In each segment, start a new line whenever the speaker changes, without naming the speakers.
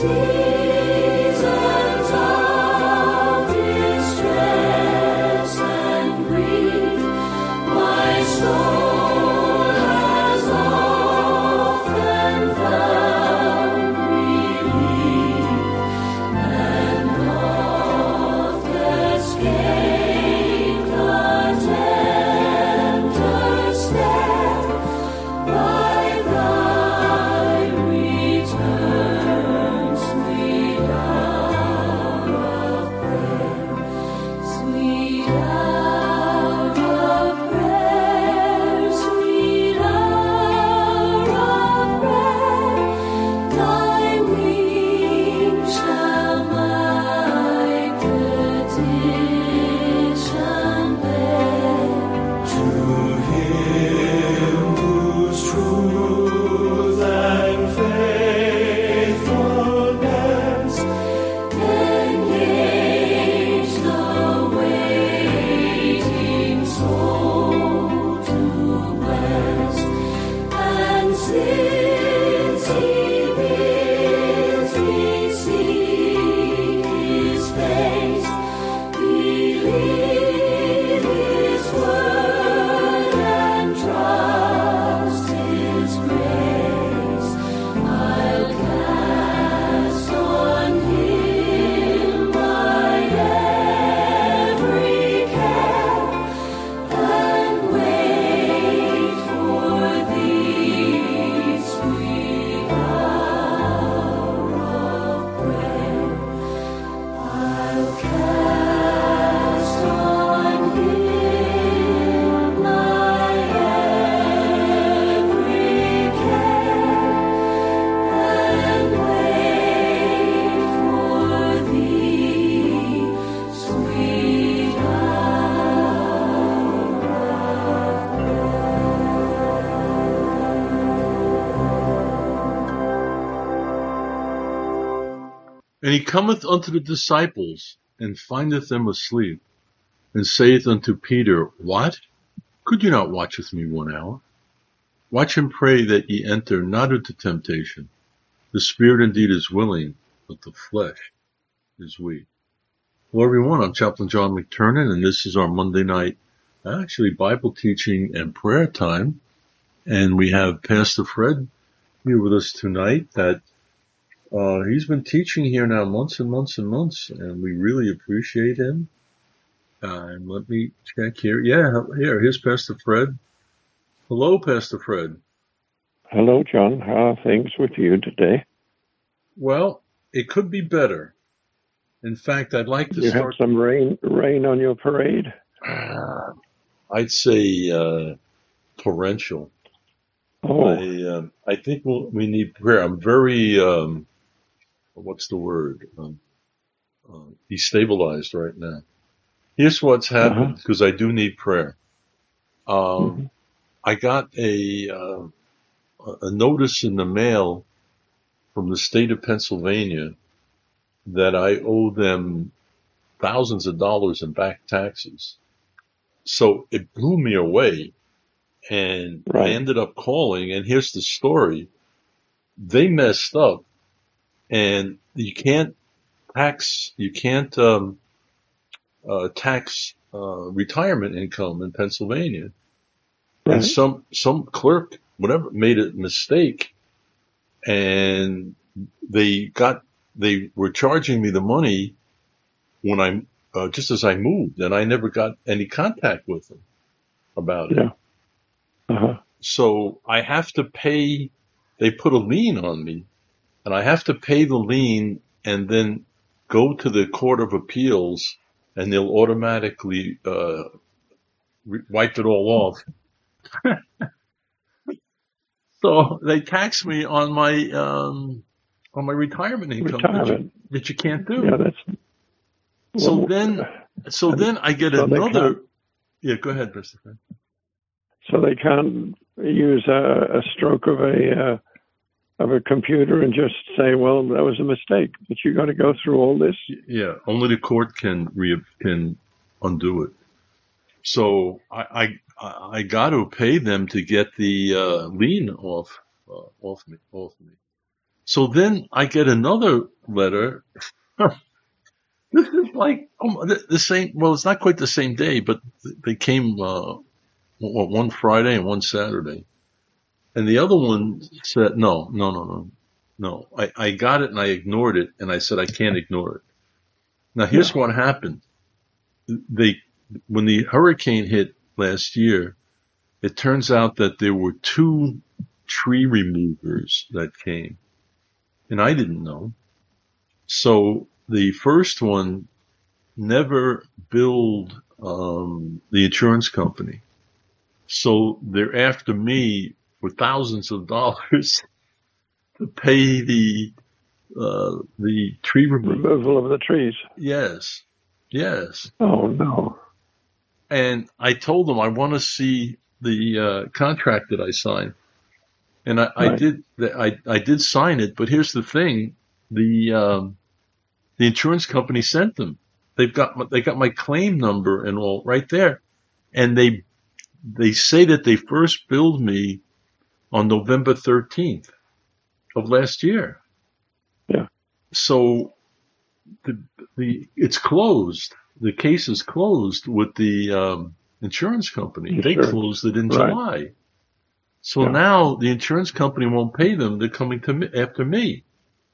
And he cometh unto the disciples, and findeth them asleep, and saith unto Peter, What? Could you not watch with me 1 hour? Watch and pray that ye enter not into temptation. The spirit indeed is willing, but the flesh is weak. Hello everyone, I'm Chaplain John McTernan, and this is our Monday night, Bible teaching and prayer time. And we have Pastor Fred here with us tonight that he's been teaching here now months and months and months, and we really appreciate him. And let me check here. Yeah, here's Pastor Fred. Hello, Pastor Fred.
Hello, John. How are things with you today?
Well, it could be better. In fact, I'd like to
you
start...
have some rain on your parade?
I'd say torrential.
Oh.
I think we need prayer. I'm very... what's the word? Destabilized right now. Here's what's happened, because I do need prayer. I got a notice in the mail from the state of Pennsylvania that I owe them thousands of dollars in back taxes. So it blew me away, and I ended up calling, and here's the story. They messed up. And you can't tax retirement income in Pennsylvania.
Right.
And some clerk, whatever, made a mistake, and they were charging me the money when just as I moved, and I never got any contact with them about it.
Yeah.
So I have to pay. They put a lien on me. And I have to pay the lien and then go to the Court of Appeals, and they'll automatically wipe it all off. So they tax me on my retirement income, which you can't do.
Yeah,
So then I get another. Yeah, go ahead, Christopher.
So they can't use a stroke of a computer and just say, well, that was a mistake, but you got to go through all this.
Yeah, only the court can undo it. So I got to pay them to get the lien off me. So then I get another letter. This is like the same. Well, it's not quite the same day, but they came one Friday and one Saturday. And the other one said, no. I got it and I ignored it, and I said I can't ignore it. Now here's what happened. When the hurricane hit last year, it turns out that there were 2 tree removers that came, and I didn't know. So the first one never billed the insurance company. So they're after me for thousands of dollars to pay the tree
removal of the trees.
Yes.
Oh no!
And I told them I want to see the contract that I signed, and I did. I did sign it, but here's the thing: the insurance company sent them. They got my claim number and all right there, and they say that they first billed me on November 13th of last year.
Yeah.
So it's closed. The case is closed with the insurance company. They closed it in July. So now the insurance company won't pay them. They're coming to me after me.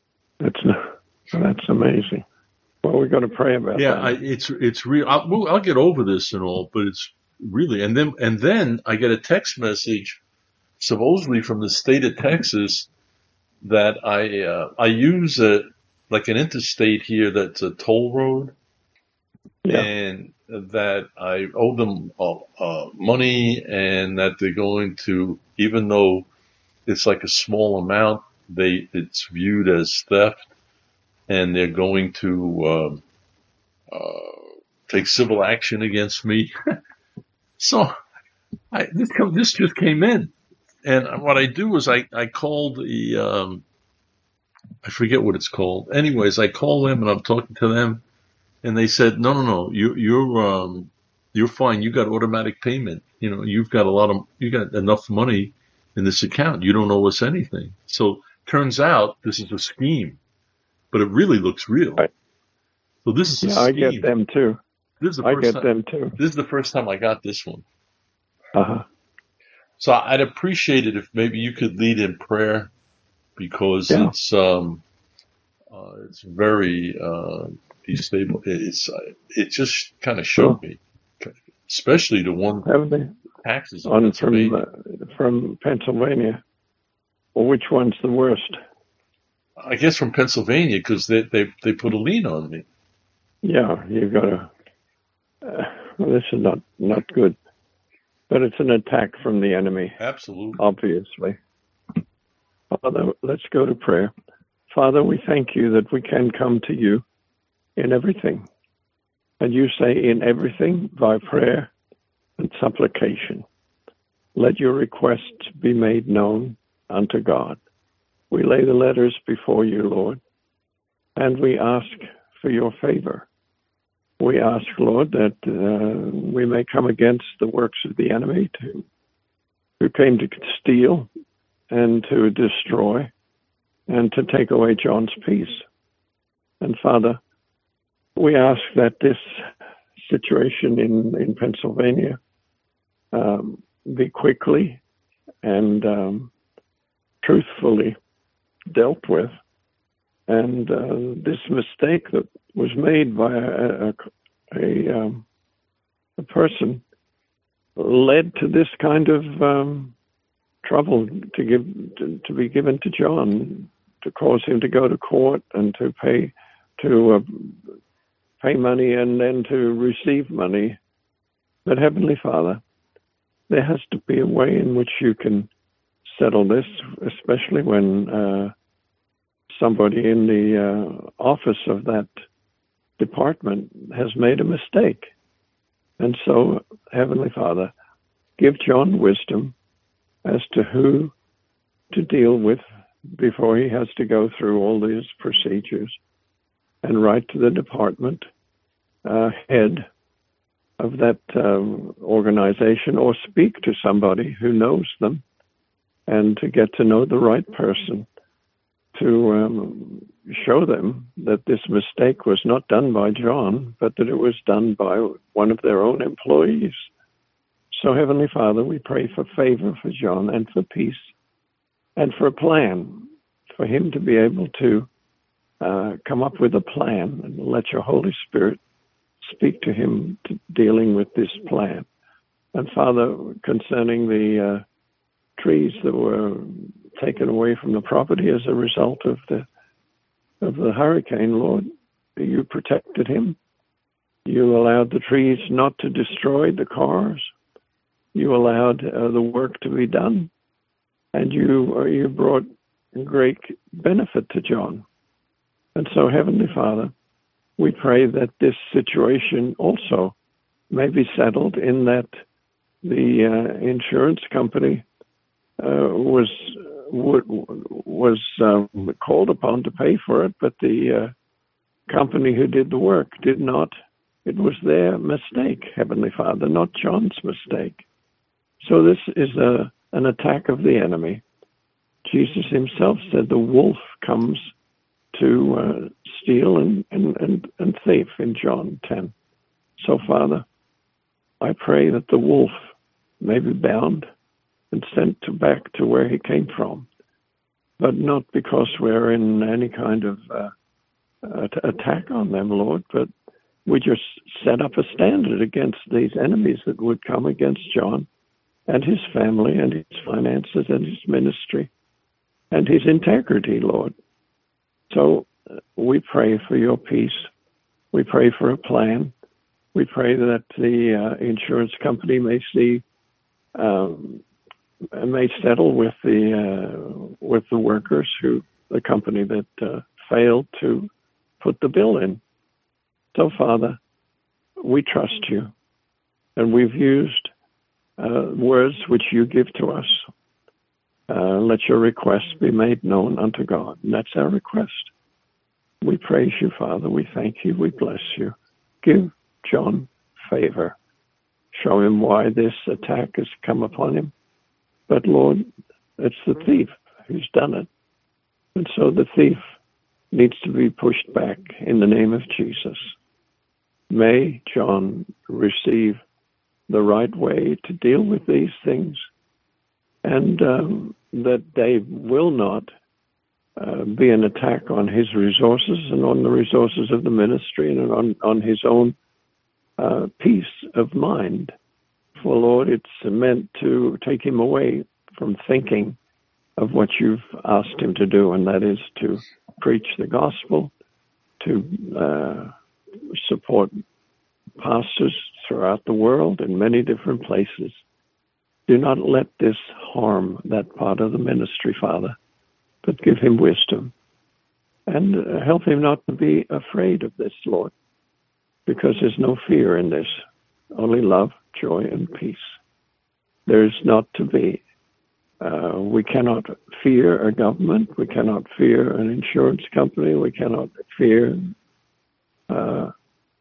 That's amazing. Well, we got to pray about that.
Yeah, it's real. I'll get over this and all, but it's really. And then I get a text message, supposedly from the state of Texas, that I use like an interstate here that's a toll road, and that I owe them money, and that they're going to, even though it's like a small amount, it's viewed as theft, and they're going to take civil action against me. So this just came in, and what I do is I called the I forget what it's called. Anyways, I call them and I'm talking to them, and they said, no, you're fine. You got automatic payment. You know, you got enough money in this account. You don't owe us anything. So turns out this is a scheme, but it really looks real.
Right.
So this is a scheme.
I get them too.
This is the first time I got this one. So I'd appreciate it if maybe you could lead in prayer, because it's very destabilizing. It just kind of showed me, especially the one taxes
from Pennsylvania. Well, which one's the worst?
I guess from Pennsylvania, because they put a lien on me.
Yeah, you've got to. Well, this is not good, but it's an attack from the enemy.
Absolutely,
obviously. Father, let's go to prayer. Father, we thank you that we can come to you in everything, and you say in everything by prayer and supplication. Let your requests be made known unto God. We lay the letters before you, Lord, and we ask for your favor. We ask, Lord, that we may come against the works of the enemy who came to steal and to destroy and to take away John's peace. And Father, we ask that this situation in Pennsylvania be quickly and truthfully dealt with. And this mistake that was made by a person led to this kind of trouble to be given to John, to cause him to go to court and to pay money and then to receive money. But Heavenly Father, there has to be a way in which you can settle this, especially when somebody in the office of that department has made a mistake. And so, Heavenly Father, give John wisdom as to who to deal with before he has to go through all these procedures, and write to the department head of that organization, or speak to somebody who knows them, and to get to know the right person to to show them that this mistake was not done by John, but that it was done by one of their own employees. So, Heavenly Father, we pray for favor for John and for peace and for a plan, for him to be able to come up with a plan and let your Holy Spirit speak to him dealing with this plan. And Father, concerning the trees that were taken away from the property as a result of the hurricane, Lord, you protected him. You allowed the trees not to destroy the cars. You allowed the work to be done, and you brought great benefit to John. And so, Heavenly Father, we pray that this situation also may be settled, in that the insurance company was called upon to pay for it, but the company who did the work did not. It was their mistake, Heavenly Father, not John's mistake. So this is an attack of the enemy. Jesus himself said the wolf comes to steal and thief in John 10. So, Father, I pray that the wolf may be bound and sent back to where he came from, but not because we're in any kind of attack on them, Lord, but we just set up a standard against these enemies that would come against John and his family and his finances and his ministry and his integrity, Lord. So we pray for your peace. We pray for a plan. We pray that the insurance company may settle with the workers the company that failed to put the bill in. So, Father, we trust you, and we've used words which you give to us. Let your requests be made known unto God. And that's our request. We praise you, Father. We thank you. We bless you. Give John favor. Show him why this attack has come upon him. But, Lord, it's the thief who's done it. And so the thief needs to be pushed back in the name of Jesus. May John receive the right way to deal with these things, and that they will not be an attack on his resources and on the resources of the ministry and on his own peace of mind. For, Lord, it's meant to take him away from thinking of what you've asked him to do, and that is to preach the gospel, to support pastors throughout the world in many different places. Do not let this harm that part of the ministry, Father, but give him wisdom and help him not to be afraid of this, Lord, because there's no fear in this, only love, joy, and peace. There is not to be. We cannot fear a government. We cannot fear an insurance company. We cannot fear a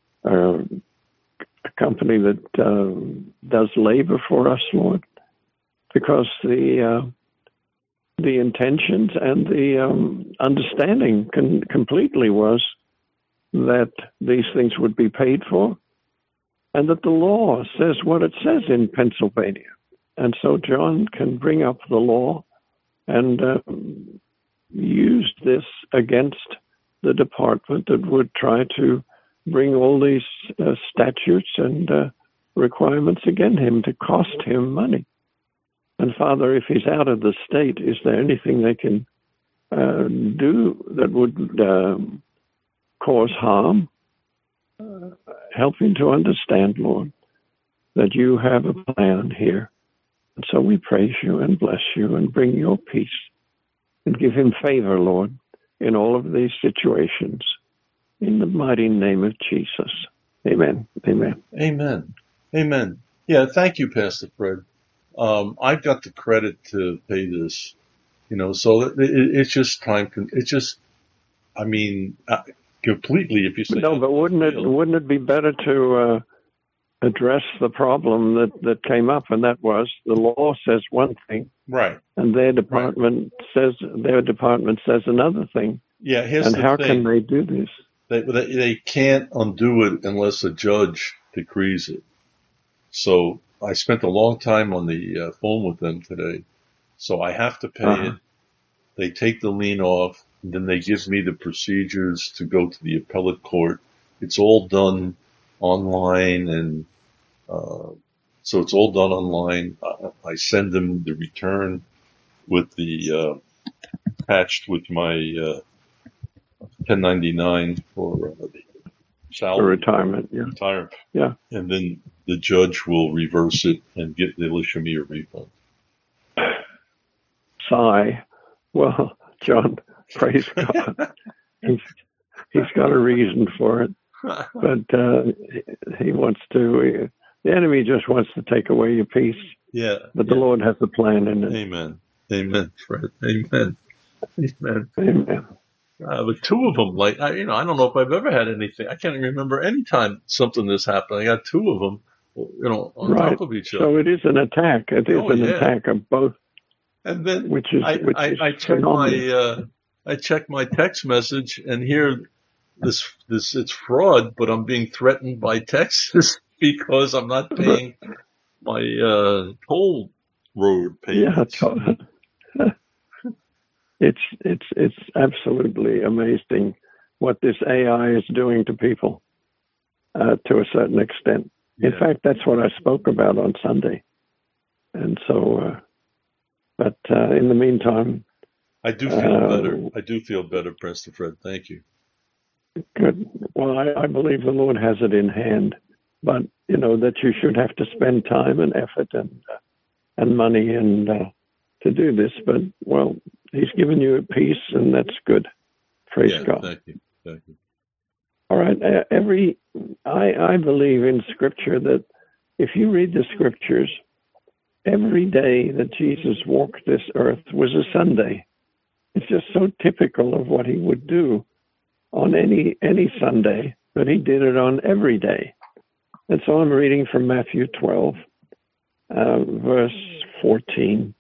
company that does labor for us, Lord, because the intentions and the understanding completely was that these things would be paid for, and that the law says what it says in Pennsylvania. And so John can bring up the law and use this against the department that would try to bring all these statutes and requirements against him to cost him money. And Father, if he's out of the state, is there anything they can do that would cause harm? Help him to understand, Lord, that you have a plan here. And so we praise you and bless you and bring your peace and give him favor, Lord, in all of these situations. In the mighty name of Jesus. Amen. Amen.
Amen. Amen. Yeah, thank you, Pastor Fred. I've got the credit to pay this, so it's just time. It's just, completely. If you say
no, but wouldn't it be better to address the problem that came up, and that was the law says one thing,
Right.
and their department says another thing.
Yeah, here's
and
the
how
thing.
can they do this?
They can't undo it unless a judge decrees it. So I spent a long time on the phone with them today. So I have to pay it. They take the lien off, and then they give me the procedures to go to the appellate court. It's all done online, and so it's all done online. I send them the return with the attached with my 1099 for the salary.
For retirement, yeah.
Retirement.
Yeah.
And then the judge will reverse it and they'll issue me a refund.
Sigh. Well, John, praise God. He's got a reason for it, but he wants to. The enemy just wants to take away your peace.
Yeah.
But the Lord has a plan in it.
Amen. Amen, Fred. Amen. Amen.
Amen.
But two of them, I don't know if I've ever had anything. I can't remember any time something this happened. I got two of them, on top of each other.
So it is an attack. It is an attack of both.
And then
which is
I check my text message, and here this it's fraud, but I'm being threatened by Texas because I'm not paying my toll road payments.
Yeah, it's absolutely amazing what this AI is doing to people to a certain extent. In fact, that's what I spoke about on Sunday, and so. But in the meantime,
I do feel better. I do feel better, Pastor Fred. Thank you.
Good. Well, I believe the Lord has it in hand, but that you should have to spend time and effort and money and to do this. But He's given you a peace, and that's good. Praise God.
Thank you. Thank you.
All right. I believe in Scripture that if you read the Scriptures, every day that Jesus walked this earth was a Sunday. It's just so typical of what he would do on any Sunday, but he did it on every day. And so I'm reading from Matthew 12, verse 14.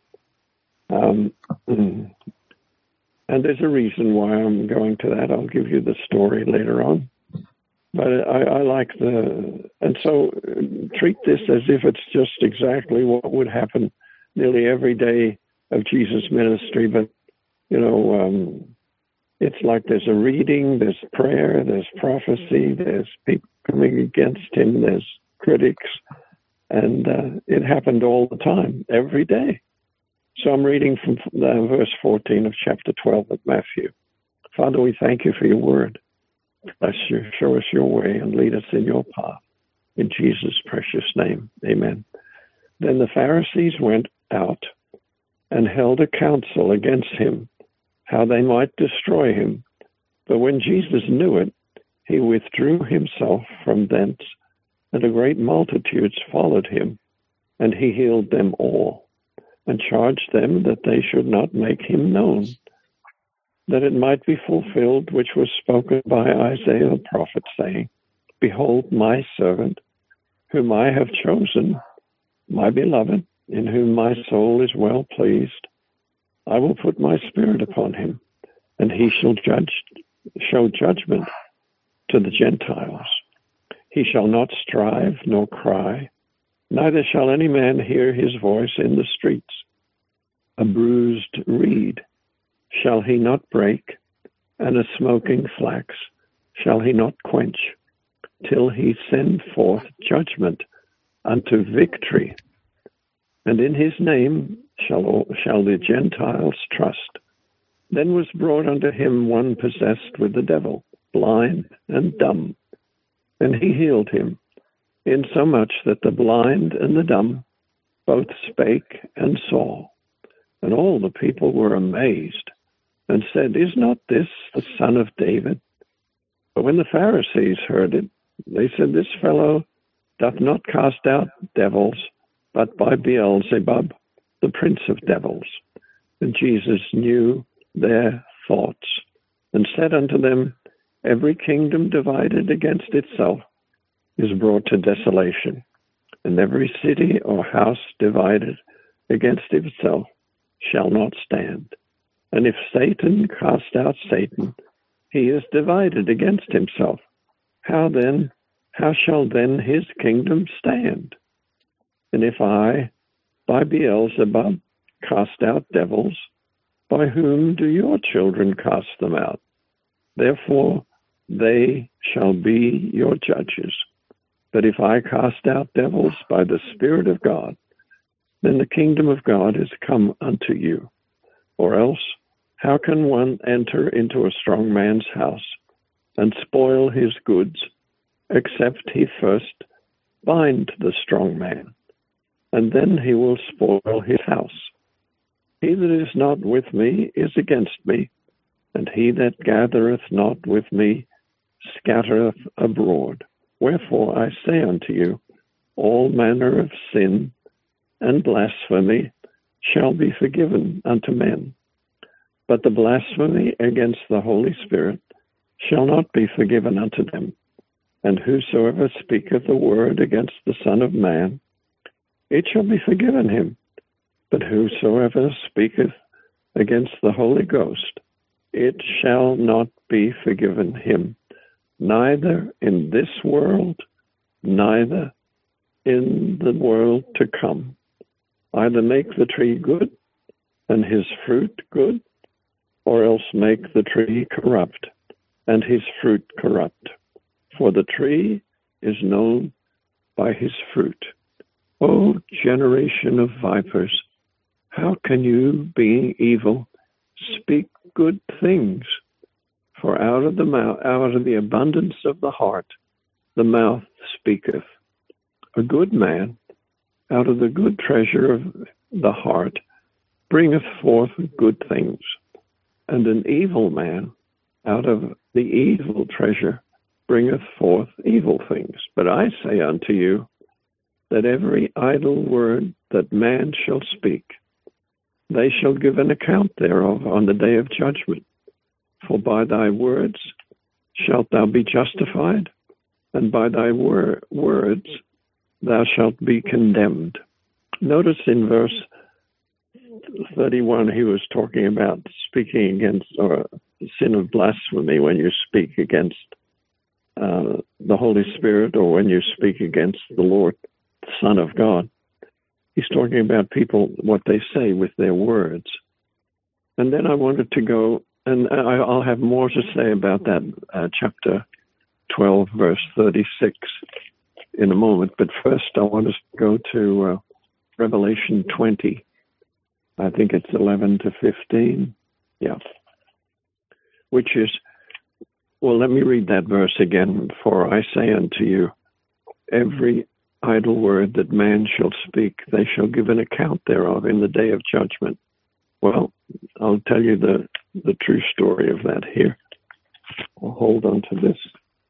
And there's a reason why I'm going to that. I'll give you the story later on. But I like and so treat this as if it's just exactly what would happen nearly every day of Jesus' ministry. But, it's like there's a reading, there's prayer, there's prophecy, there's people coming against him, there's critics, and it happened all the time, every day. So I'm reading from verse 14 of chapter 12 of Matthew. Father, we thank you for your word. Bless you, show us your way, and lead us in your path. In Jesus' precious name, amen. Then the Pharisees went out and held a council against him, how they might destroy him. But when Jesus knew it, he withdrew himself from thence, and a great multitudes followed him, and he healed them all, and charged them that they should not make him known, that it might be fulfilled which was spoken by Isaiah the prophet, saying, Behold my servant, whom I have chosen, my beloved, in whom my soul is well pleased. I will put my spirit upon him, and he shall show judgment to the Gentiles. He shall not strive nor cry, neither shall any man hear his voice in the streets. A bruised reed shall he not break, and a smoking flax shall he not quench, till he send forth judgment unto victory. And in his name shall the Gentiles trust. Then was brought unto him one possessed with the devil, blind and dumb. And he healed him, insomuch that the blind and the dumb both spake and saw. And all the people were amazed, and said, Is not this the son of David? But when the Pharisees heard it, they said, This fellow doth not cast out devils, but by Beelzebub, the prince of devils. And Jesus knew their thoughts, and said unto them, Every kingdom divided against itself is brought to desolation, and every city or house divided against itself shall not stand. And if Satan cast out Satan, he is divided against himself. How shall then his kingdom stand? And if I, by Beelzebub, cast out devils, by whom do your children cast them out? Therefore they shall be your judges. But if I cast out devils by the Spirit of God, then the kingdom of God is come unto you. Or else, how can one enter into a strong man's house and spoil his goods, except he first bind the strong man, and then he will spoil his house? He that is not with me is against me, and he that gathereth not with me scattereth abroad. Wherefore I say unto you, all manner of sin and blasphemy shall be forgiven unto men, but the blasphemy against the Holy Spirit shall not be forgiven unto them. And whosoever speaketh a word against the Son of Man, it shall be forgiven him. But whosoever speaketh against the Holy Ghost, it shall not be forgiven him, neither in this world, neither in the world to come. Either make the tree good, and his fruit good, or else make the tree corrupt, and his fruit corrupt. For the tree is known by his fruit. O generation of vipers, how can you, being evil, speak good things? For out of the abundance of the heart, the mouth speaketh. A good man, out of the good treasure of the heart, bringeth forth good things. And an evil man, out of the evil treasure, bringeth forth evil things. But I say unto you, that every idle word that man shall speak, they shall give an account thereof on the day of judgment. For by thy words shalt thou be justified, and by thy words thou shalt be condemned. Notice in verse 31, he was talking about speaking against, or sin of blasphemy, when you speak against the Holy Spirit, or when you speak against the Lord, the Son of God. He's talking about people, what they say with their words. And then I wanted to go, and I'll have more to say about that chapter 12, verse 36 in a moment. But first, I want to go to Revelation 20. I think it's 11 to 15. Yeah. Which is, well, let me read that verse again. For I say unto you, every idle word that man shall speak, they shall give an account thereof in the day of judgment. Well, I'll tell you the true story of that here. I'll hold on to this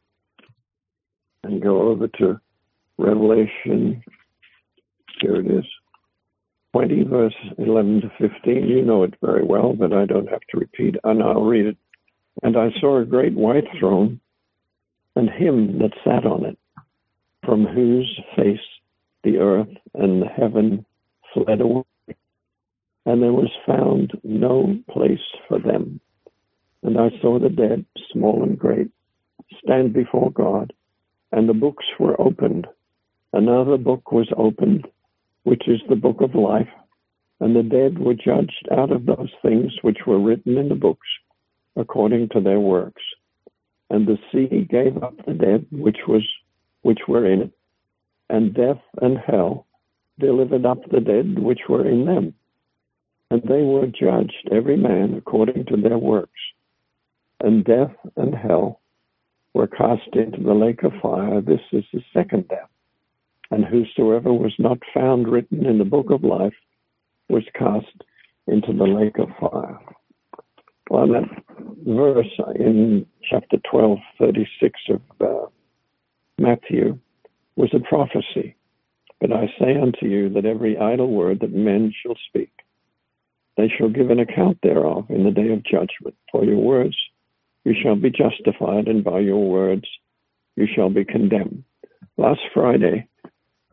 and go over to Revelation. Here it is. 20, verse 11 to 15. You know it very well, but I don't have to repeat, and I'll read it. And I saw a great white throne, and him that sat on it, from whose face the earth and the heaven fled away, and there was found no place for them. And I saw the dead, small and great, stand before God, and the books were opened. Another book was opened, which is the book of life, and the dead were judged out of those things which were written in the books, according to their works. And the sea gave up the dead which were in it, and death and hell delivered up the dead which were in them. And they were judged, every man according to their works. And death and hell were cast into the lake of fire. This is the second death. And whosoever was not found written in the book of life was cast into the lake of fire. Well, that verse in chapter 12, 36 of Matthew was a prophecy. But I say unto you that every idle word that men shall speak, they shall give an account thereof in the day of judgment. For your words you shall be justified, and by your words you shall be condemned. Last Friday,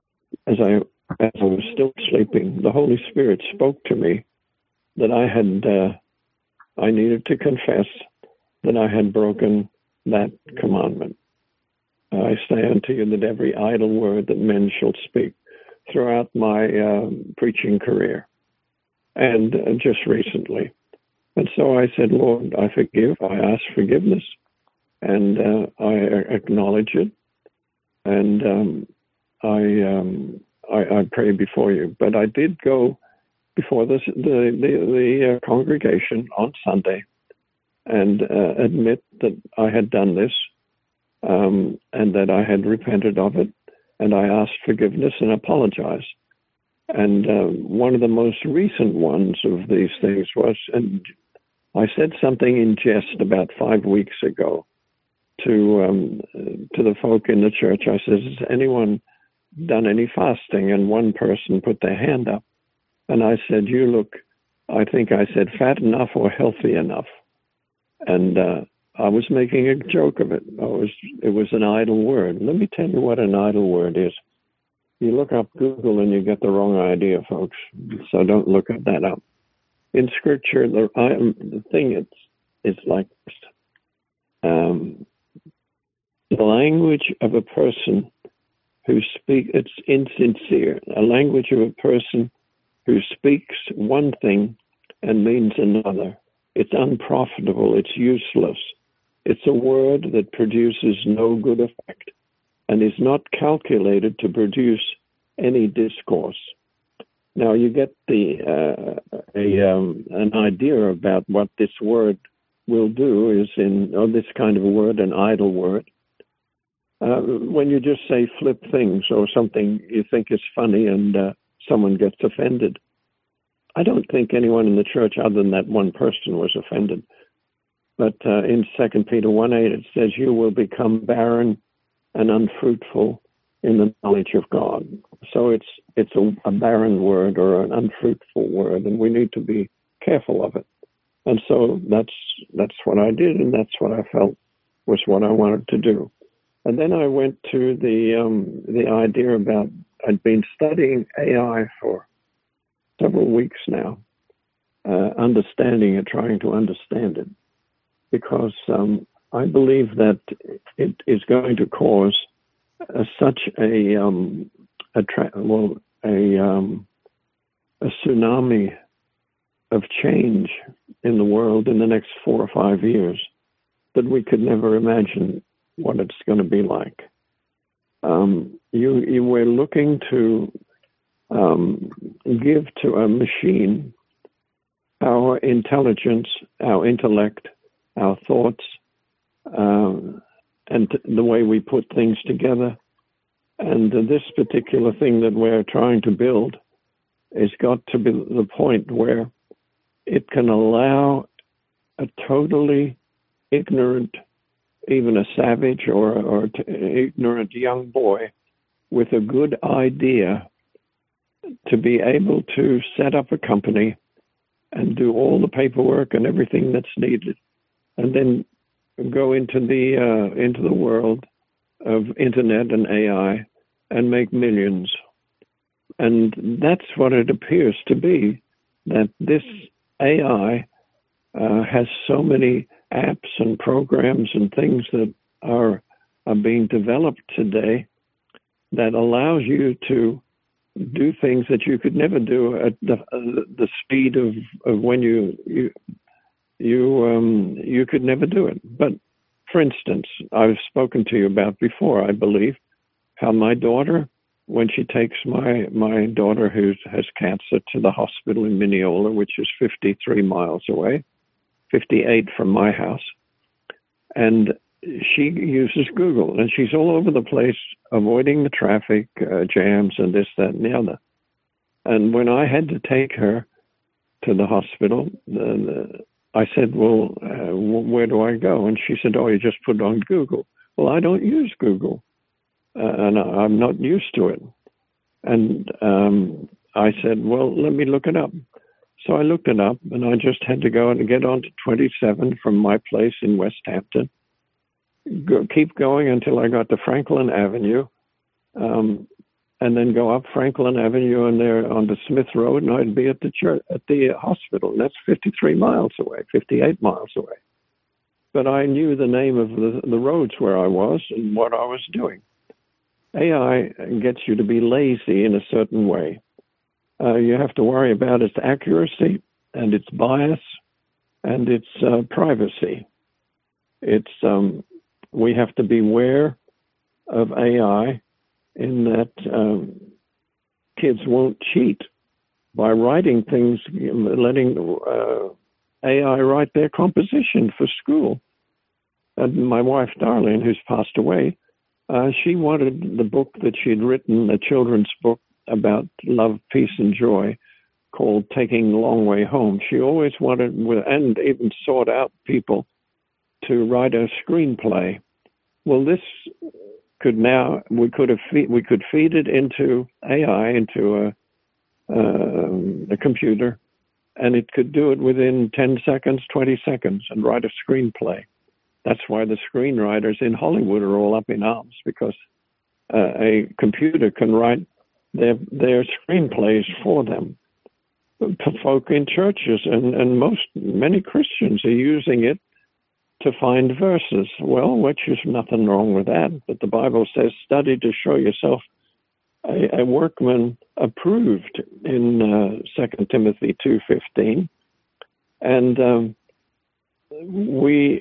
as I was still sleeping, the Holy Spirit spoke to me that I needed to confess that I had broken that commandment. I say unto you that every idle word that men shall speak throughout my preaching career, and just recently. And so I said, Lord, I forgive. I ask forgiveness, and I acknowledge it, and I pray before you. But I did go before the congregation on Sunday and admit that I had done this, and that I had repented of it, and I asked forgiveness and apologized. And one of the most recent ones of these things was, and I said something in jest about 5 weeks ago to the folk in the church. I said, has anyone done any fasting? And one person put their hand up. And I said, you look, I think I said, fat enough or healthy enough. And I was making a joke of it. It was an idle word. Let me tell you what an idle word is. You look up Google and you get the wrong idea, folks. So don't look that up. In Scripture, the thing is like this. The language of a person who speaks, it's insincere. A language of a person who speaks one thing and means another. It's unprofitable. It's useless. It's a word that produces no good effect and is not calculated to produce any discourse. Now you get an idea about what this word will do is this kind of a word, an idle word. When you just say flip things or something you think is funny and someone gets offended. I don't think anyone in the church other than that one person was offended. But in 2 Peter 1:8 it says, you will become barren and unfruitful in the knowledge of God. So it's a barren word or an unfruitful word, and we need to be careful of it. And so that's what I did, and that's what I felt was what I wanted to do. And then I went to the idea about, I'd been studying AI for several weeks now, understanding it, trying to understand it, because I believe that it is going to cause such a tsunami of change in the world in the next 4 or 5 years that we could never imagine what it's going to be like. You were looking to give to a machine our intelligence, our intellect, our thoughts, and the way we put things together. And this particular thing that we're trying to build has got to be the point where it can allow a totally ignorant, even a savage or ignorant young boy with a good idea to be able to set up a company and do all the paperwork and everything that's needed, and then go into the world of internet and AI and make millions. And that's what it appears to be, that this AI has so many apps and programs and things that are being developed today that allows you to do things that you could never do at the speed of when you could never do it. But for instance, I've spoken to you about before, I believe, how my daughter, when she takes my daughter who has cancer to the hospital in Mineola, which is 53 miles away, 58 from my house, and she uses Google, and she's all over the place avoiding the traffic jams and this, that, and the other. And when I had to take her to the hospital, I said, well, where do I go? And she said, oh, you just put it on Google. Well, I don't use Google, and I'm not used to it. And I said, well, let me look it up. So I looked it up, and I just had to go and get on to 27 from my place in West Hampton, keep going until I got to Franklin Avenue, and then go up Franklin Avenue and there onto Smith Road, and I'd be at the church, at the hospital. And that's 53 miles away, 58 miles away. But I knew the name of the roads where I was and what I was doing. AI gets you to be lazy in a certain way. You have to worry about its accuracy and its bias and its privacy. We have to beware of AI in that kids won't cheat by writing things, letting AI write their composition for school. And my wife, Darlene, who's passed away, she wanted the book that she'd written, a children's book about love, peace, and joy, called Taking the Long Way Home. She always wanted, and even sought out people to write a screenplay. Well, this could now, we could feed it into AI, into a computer, and it could do it within 10 seconds, 20 seconds, and write a screenplay. That's why the screenwriters in Hollywood are all up in arms, because a computer can write their screenplays for them. Folk in churches and many Christians are using it to find verses. Well, which is nothing wrong with that, but the Bible says, study to show yourself a workman approved in 2 Timothy 2:15. And we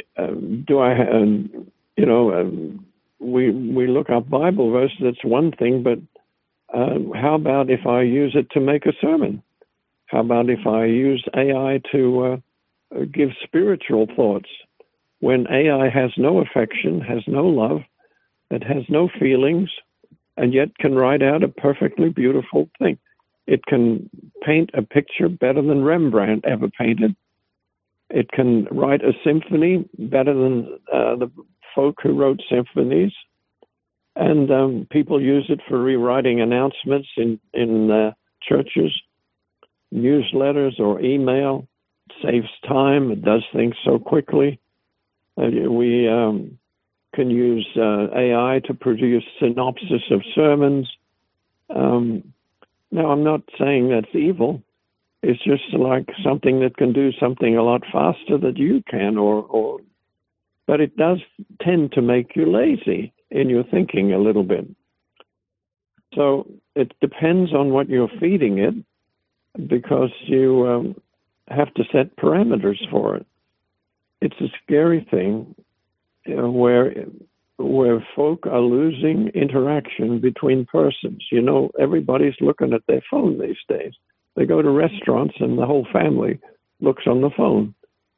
look up Bible verses. That's one thing, but how about if I use it to make a sermon? How about if I use AI to give spiritual thoughts? When AI has no affection, has no love, it has no feelings, and yet can write out a perfectly beautiful thing. It can paint a picture better than Rembrandt ever painted. It can write a symphony better than the folk who wrote symphonies. And people use it for rewriting announcements in churches, newsletters, or email. It saves time. It does things so quickly. We can use AI to produce synopsis of sermons. Now, I'm not saying that's evil. It's just like something that can do something a lot faster than you can, but it does tend to make you lazy in your thinking a little bit. So it depends on what you're feeding it, because you have to set parameters for it. It's a scary thing where folk are losing interaction between persons. You know, everybody's looking at their phone these days. They go to restaurants and the whole family looks on the phone.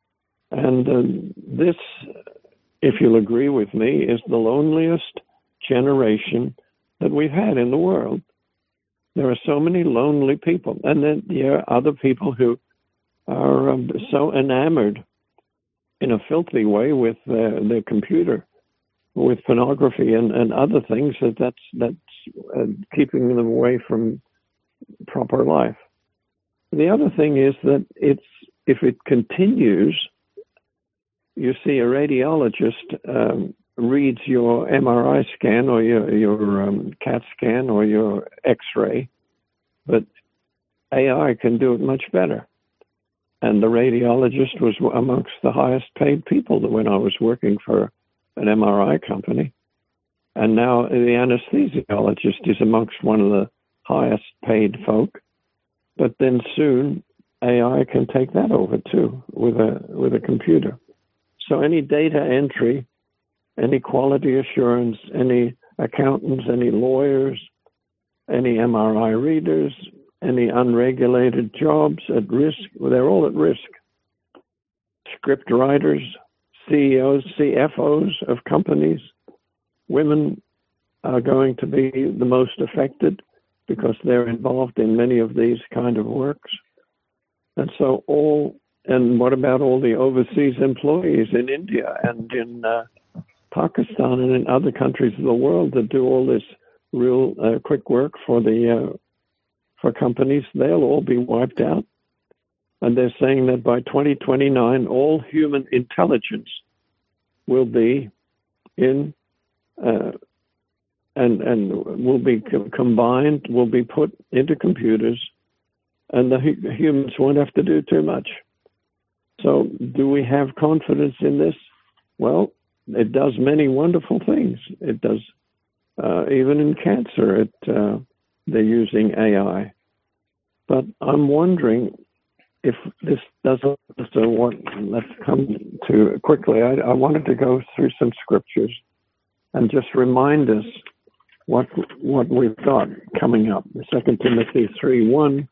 And this, if you'll agree with me, is the loneliest generation that we've had in the world. There are so many lonely people. And then there are other people who are so enamored in a filthy way with their computer, with pornography and other things, that's keeping them away from proper life. The other thing is that if it continues, you see, a radiologist reads your MRI scan or your CAT scan or your X-ray, but AI can do it much better. And the radiologist was amongst the highest paid people when I was working for an MRI company. And now the anesthesiologist is amongst one of the highest paid folk. But then soon AI can take that over too with a computer. So any data entry, any quality assurance, any accountants, any lawyers, any MRI readers, any unregulated jobs at risk, they're all at risk. Script writers, CEOs, CFOs of companies, women are going to be the most affected because they're involved in many of these kind of works. And so and what about all the overseas employees in India and in Pakistan and in other countries of the world that do all this real quick work for companies? They'll all be wiped out. And they're saying that by 2029, all human intelligence will be in and will be combined, will be put into computers, and the humans won't have to do too much. So do we have confidence in this? Well, it does many wonderful things. It does, even in cancer, they're using AI. But I'm wondering if this doesn't, so what, let's come to quickly. I wanted to go through some scriptures and just remind us what we've got coming up. 2 Timothy 3:1,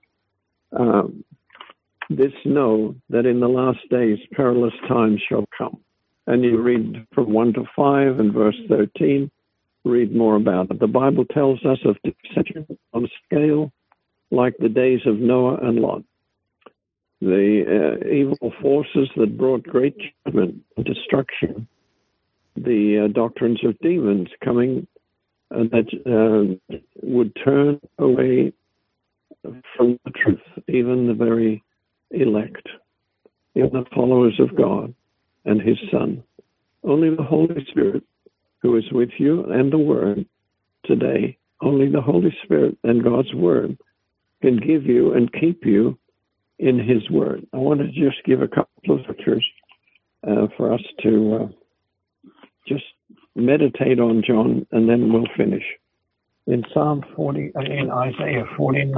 this know that in the last days perilous times shall come. And you read from 1 to 5 and verse 13, read more about it. The Bible tells us of deception on a scale like the days of Noah and Lot. The evil forces that brought great judgment and destruction, the doctrines of demons coming that would turn away from the truth, even the very elect, even the followers of God and his Son. Only the Holy Spirit, who is with you and the Word today, only the Holy Spirit and God's Word can give you and keep you in his Word. I want to just give a couple of scriptures for us to just meditate on, John, and then we'll finish. In Isaiah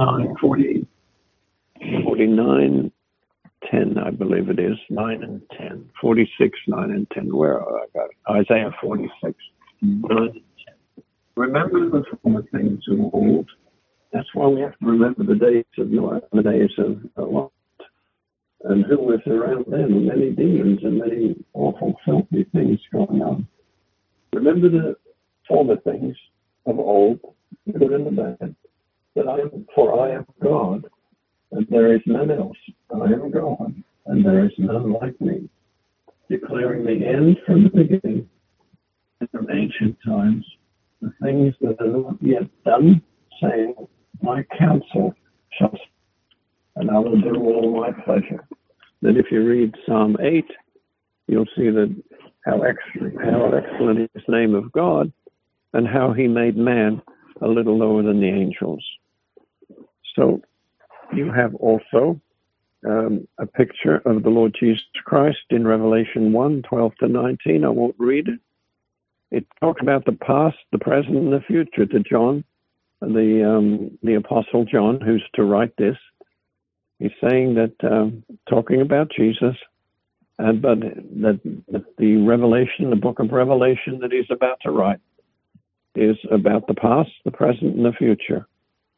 49:10, I believe it is, 9 and 10, 46, 9 and 10. Where I got it? Isaiah 46, 9 and 10. Remember the former things of old. That's why we have to remember the days of Noah, the days of Lot, and who was around then. Many demons and many awful, filthy things going on. Remember the former things of old, the good and the bad. That I am God, and there is none else. I am God, and there is none like me, declaring the end from the beginning, and from ancient times, the things that are not yet done, saying, my counsel shall stand, and I will do all my pleasure. Then if you read Psalm 8, you'll see that how excellent is the name of God, and how he made man a little lower than the angels. So you have also a picture of the Lord Jesus Christ in Revelation 1:12-19. I won't read it. It talks about the past, the present, and the future to John, the Apostle John, who's to write this. He's saying that, talking about Jesus, but that the Revelation, the book of Revelation that he's about to write, is about the past, the present, and the future.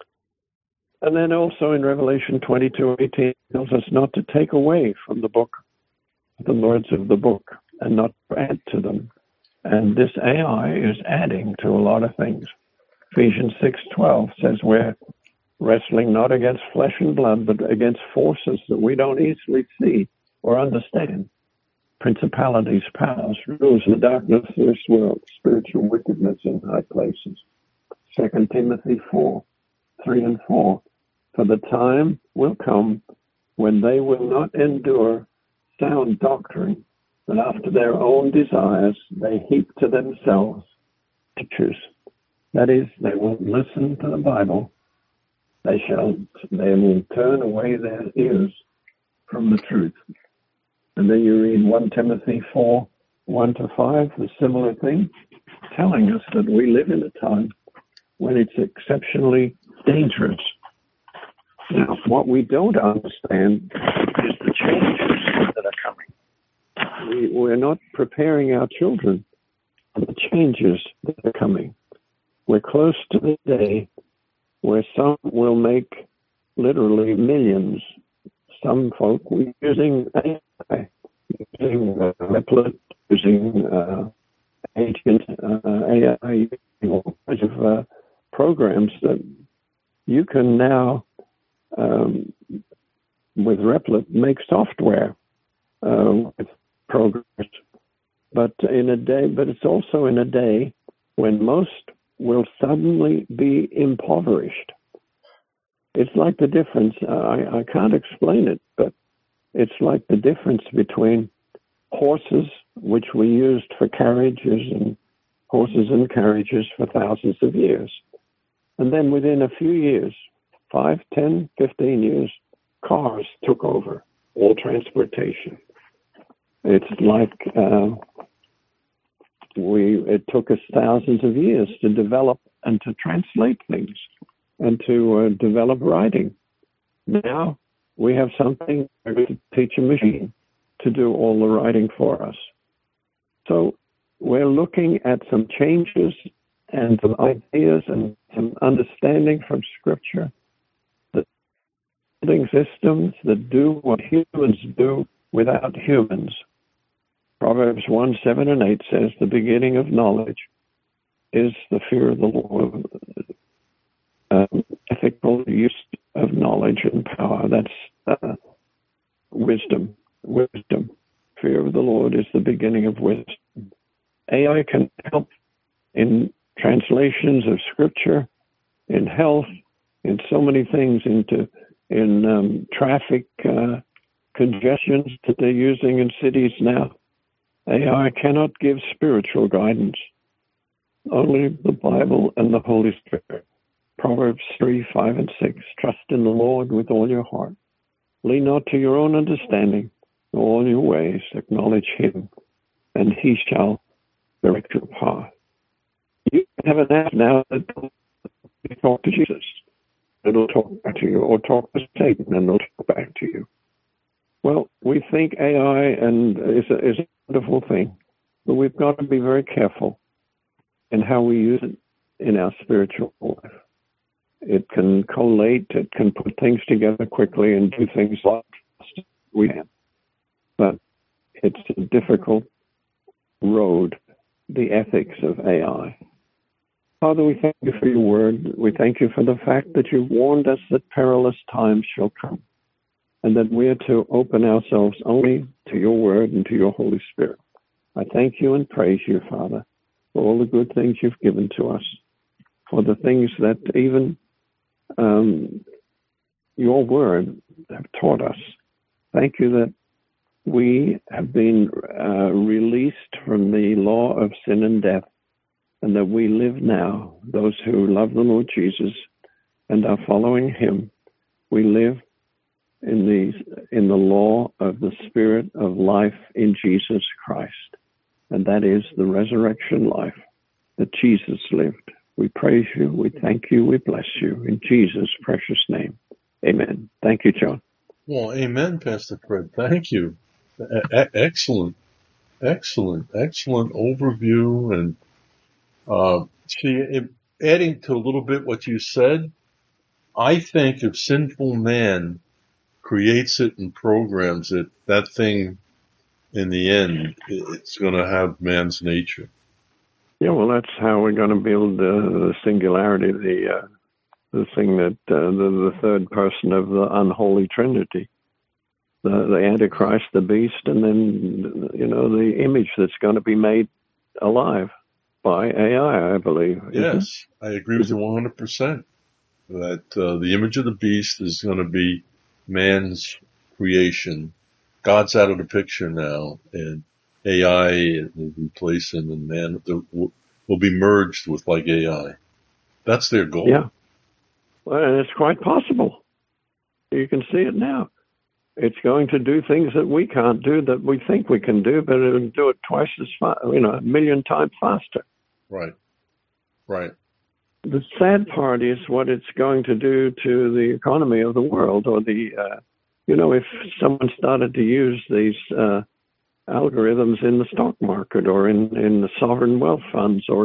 And then also in Revelation 22:18, tells us not to take away from the book the words of the book and not to add to them. And this AI is adding to a lot of things. Ephesians 6:12 says we're wrestling not against flesh and blood, but against forces that we don't easily see or understand. Principalities, powers, rulers of the darkness of this world, spiritual wickedness in high places. 2 Timothy 4:3 and 4. For the time will come when they will not endure sound doctrine, but after their own desires they heap to themselves teachers. That is, they won't listen to the Bible. They will turn away their ears from the truth. And then you read 1 Timothy 4:1-5, the similar thing, telling us that we live in a time when it's exceptionally dangerous. Now, what we don't understand is the changes that are coming. We're not preparing our children for the changes that are coming. We're close to the day where some will make literally millions. Some folk using AI, using Replit, using agent AI, all kinds of programs that you can now, with Replit, make software with programs. But it's also in a day when most will suddenly be impoverished. It's like the difference, I can't explain it, but it's like the difference between horses, which we used for carriages and horses and carriages for thousands of years. And then within a few years, 5, 10, 15 years, cars took over all transportation. It's like it took us thousands of years to develop and to translate things and to develop writing. Now we have something to teach a machine to do all the writing for us. So we're looking at some changes and some ideas and some understanding from Scripture, that building systems that do what humans do without humans. Proverbs 1, 7, and 8 says, the beginning of knowledge is the fear of the Lord. Ethical use of knowledge and power. That's wisdom. Wisdom. Fear of the Lord is the beginning of wisdom. AI can help in translations of Scripture, in health, in so many things, in traffic congestions that they're using in cities now. AI cannot give spiritual guidance. Only the Bible and the Holy Spirit. Proverbs 3, 5, and 6. Trust in the Lord with all your heart. Lean not to your own understanding. In all your ways acknowledge him, and he shall direct your path. You have an app now that you talk to Jesus. It'll talk back to you, or talk to Satan, and it'll talk back to you. Well, we think AI is a wonderful thing, but we've got to be very careful in how we use it in our spiritual life. It can collate, it can put things together quickly and do things like we can. But it's a difficult road, the ethics of AI. Father, we thank you for your word. We thank you for the fact that you warned us that perilous times shall come, and that we are to open ourselves only to your word and to your Holy Spirit. I thank you and praise you, Father, for all the good things you've given to us, for the things that even your word have taught us. Thank you that we have been released from the law of sin and death, and that we live now, those who love the Lord Jesus and are following him. We live in the law of the Spirit of life in Jesus Christ, and that is the resurrection life that Jesus lived. We praise you, we thank you, we bless you in Jesus' precious name. Amen. Thank you, John.
Well, amen, Pastor Fred. Thank you. Excellent overview. And adding to a little bit what you said, I think if sinful man creates it and programs it, that thing in the end, it's going to have man's nature.
Yeah, well, that's how we're going to build the singularity, the thing that the third person of the unholy Trinity, the Antichrist, the beast, and then the image that's going to be made alive by AI, I believe.
Yes, I agree with you 100%. That the image of the beast is going to be man's creation. God's out of the picture now, and AI will replace him, and man will be merged with like AI. That's their goal.
Yeah. Well, and it's quite possible. You can see it now. It's going to do things that we can't do, that we think we can do, but it'll do it twice as fast, a million times faster.
Right.
The sad part is what it's going to do to the economy of the world, or if someone started to use these algorithms in the stock market, or in the sovereign wealth funds, or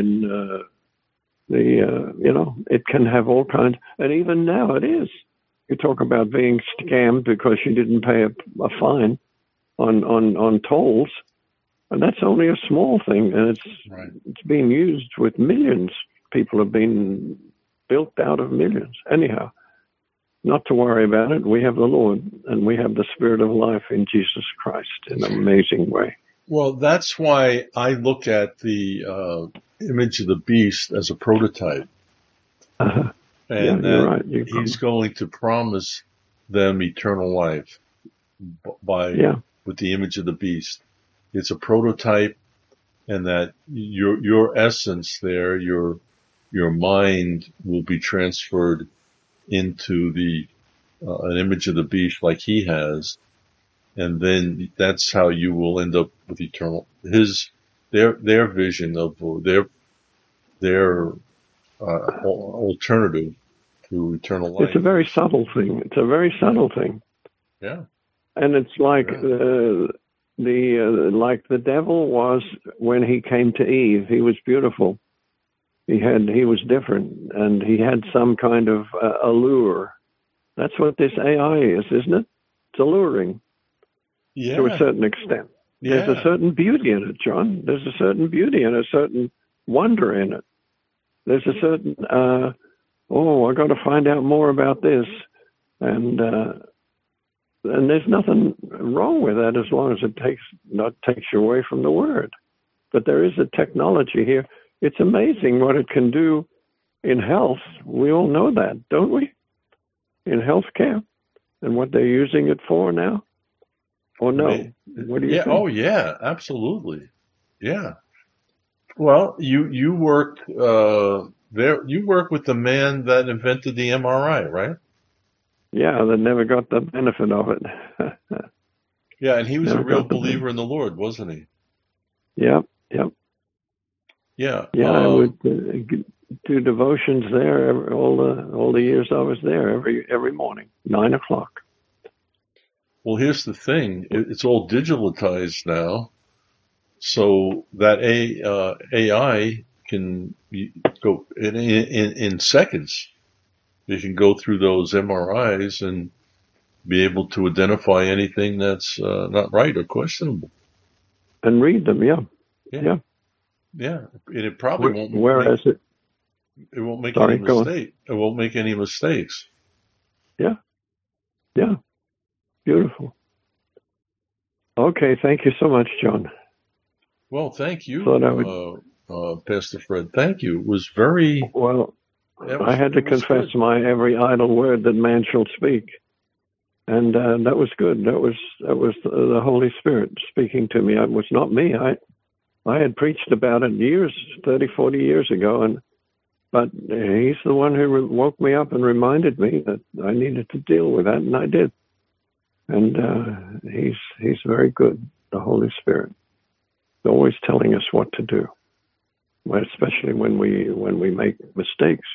it can have all kinds, and even now it is. You talk about being scammed because you didn't pay a fine on tolls, and that's only a small thing, and it's being used with millions. People have been built out of millions. Anyhow, not to worry about it. We have the Lord, and we have the Spirit of life in Jesus Christ in an amazing way.
Well, that's why I look at the image of the beast as a prototype. And
you're right.
he's going to promise them eternal life with the image of the beast. It's a prototype and that your essence there, your mind will be transferred into the an image of the beast like he has, and then that's how you will end up with eternal. Their vision of their alternative to eternal life.
It's a very subtle thing. It's a very subtle thing.
Yeah.
And it's like like the devil was when he came to Eve. He was beautiful. He was different, and he had some kind of allure. That's what this AI is, isn't it? It's alluring to a certain extent.
Yeah.
There's a certain beauty in it, John. There's a certain beauty and a certain wonder in it. There's a certain, I got to find out more about this. And there's nothing wrong with that as long as it not takes you away from the Word. But there is a technology here. It's amazing what it can do in health. We all know that, don't we? In healthcare, and what they're using it for now. Or no? What do you think?
Oh, yeah, absolutely. Yeah. Well, you work there. You work with the man that invented the MRI, right?
Yeah, that never got the benefit of it.
Yeah, and he was a real believer in the Lord, wasn't he?
Yep.
Yeah.
Yeah, I would do devotions there all the years I was there every morning, 9 o'clock.
Well, here's the thing: it's all digitalized now, so that AI can go in seconds. You can go through those MRIs and be able to identify anything that's not right or questionable.
And read them, yeah.
And it probably won't. It won't make any mistake. It won't make any mistakes.
Yeah. Beautiful. Okay, thank you so much, John.
Well, thank you, Pastor Fred. Thank you. It was very
well. I had to confess good. My every idle word that man shall speak, and that was good. That was the Holy Spirit speaking to me. It was not me. I had preached about it 30, 40 years ago, but he's the one who woke me up and reminded me that I needed to deal with that, and I did. And he's very good, the Holy Spirit. He's always telling us what to do, especially when we make mistakes,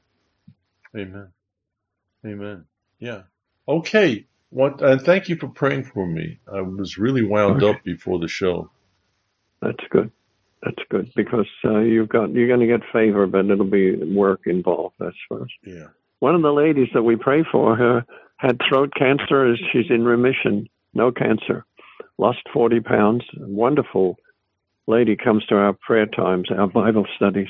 Amen. Yeah. Okay. And thank you for praying for me. I was really wound up before the show.
That's good, because you're going to get favor, but it'll be work involved, I suppose.
Yeah.
One of the ladies that we pray for had throat cancer. She's in remission, no cancer, lost 40 pounds. A wonderful lady comes to our prayer times, our Bible studies.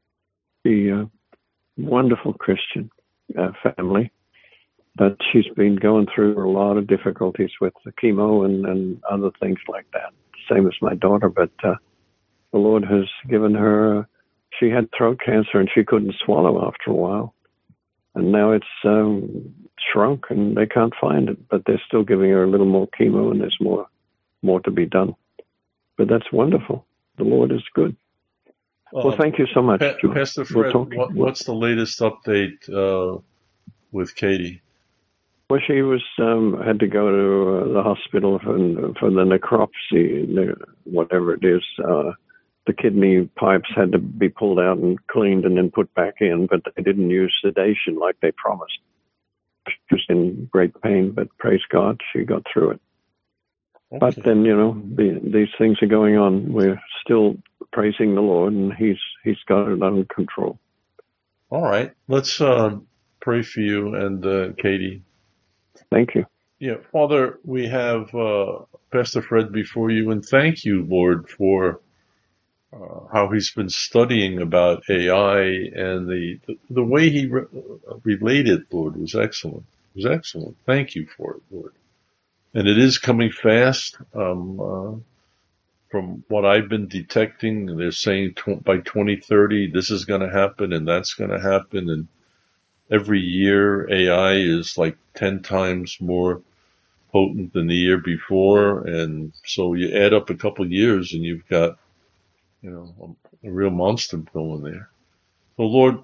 The wonderful Christian family, but she's been going through a lot of difficulties with the chemo and other things like that. Same as my daughter, but the Lord has given her. She had throat cancer and she couldn't swallow after a while, and now it's shrunk and they can't find it. But they're still giving her a little more chemo, and there's more to be done. But that's wonderful. The Lord is good. Well, thank you so much,
Pastor Fred. What's the latest update with Katie?
Well, she was had to go to the hospital for the necropsy, whatever it is. The kidney pipes had to be pulled out and cleaned and then put back in, but they didn't use sedation like they promised. She was in great pain, but praise God, she got through it. Okay. But then, these things are going on. We're still praising the Lord, and He's got it under control.
All right. Let's pray for you and Katie.
Thank you.
Yeah, Father, we have Pastor Fred before you, and thank you, Lord, for how he's been studying about AI, and the way he related, Lord, was excellent. It was excellent. Thank you for it, Lord. And it is coming fast. From what I've been detecting, they're saying by 2030, this is going to happen and that's going to happen. And every year, AI is like 10 times more potent than the year before. And so you add up a couple of years and you've got, a real monster going there. So Lord,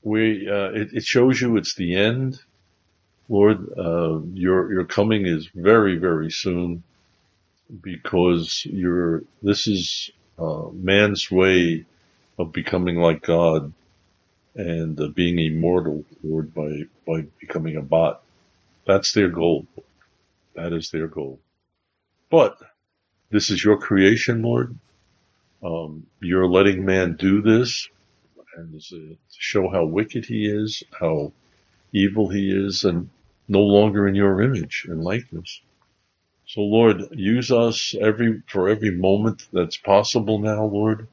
it shows you it's the end. Lord, your coming is very, very soon, because this is man's way of becoming like God and being immortal, Lord, by becoming a bot. That's their goal. That is their goal. But this is your creation, Lord. You're letting man do this, and to show how wicked he is, how evil he is, and no longer in your image and likeness. So Lord, use us for every moment that's possible now, Lord.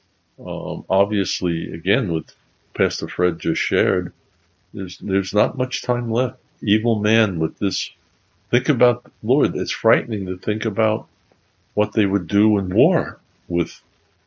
Obviously, again, with Pastor Fred just shared, there's not much time left. Evil man with this. Think about, Lord, it's frightening to think about what they would do in war with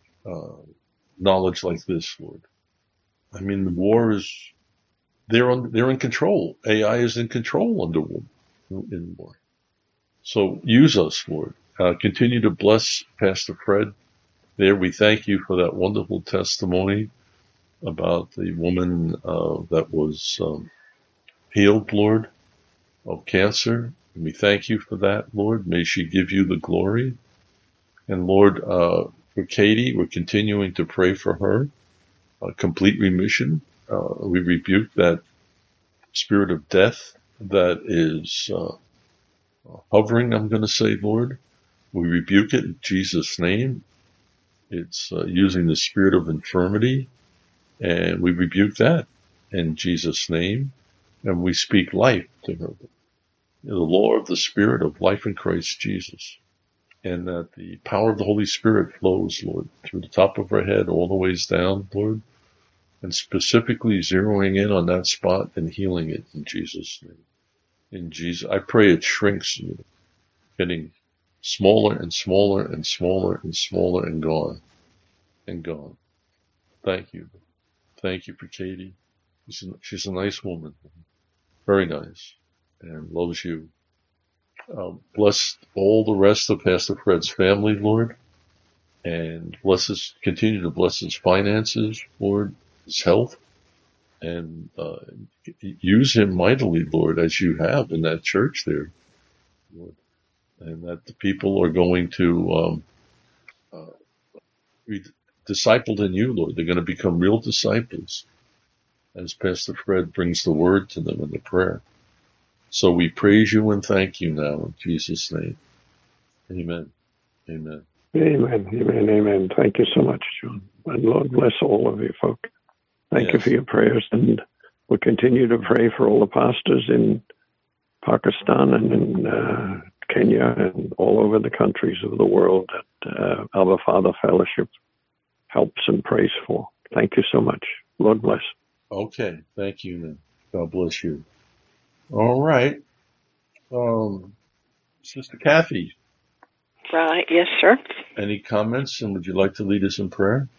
knowledge like this, Lord. I mean, the war is, they're in control. AI is in control in war. So use us, Lord. Continue to bless Pastor Fred there. We thank you for that wonderful testimony about the woman that was healed, Lord, of cancer. And we thank you for that, Lord. May she give you the glory. And Lord, for Katie, we're continuing to pray for her, complete remission. We rebuke that spirit of death that is hovering, I'm going to say, Lord. We rebuke it in Jesus' name. It's using the spirit of infirmity, and we rebuke that in Jesus' name. And we speak life to her, the law of the Spirit of life in Christ Jesus, and that the power of the Holy Spirit flows, Lord, through the top of her head all the ways down, Lord, and specifically zeroing in on that spot and healing it in Jesus' name. In Jesus, I pray it shrinks, getting smaller and smaller and smaller and smaller and gone and gone. Thank you. Thank you for Katie. She's a nice woman, very nice, and loves you. Bless all the rest of Pastor Fred's family, Lord, and continue to bless his finances, Lord, his health, and use him mightily, Lord, as you have in that church there, Lord, and that the people are going to be discipled in you, Lord. They're going to become real disciples as Pastor Fred brings the word to them in the prayer. So we praise you and thank you now in Jesus' name. Amen. Amen.
Amen. Amen. Amen. Thank you so much, John. And Lord bless all of you folk. Thank you for your prayers. And we'll continue to pray for all the pastors in Pakistan and in Kenya and all over the countries of the world that Our Father Fellowship helps and prays for. Thank you so much. Lord bless.
Okay. Thank you, then. God bless you. All right. Sister Kathy.
Right. Yes, sir.
Any comments, and would you like to lead us in prayer?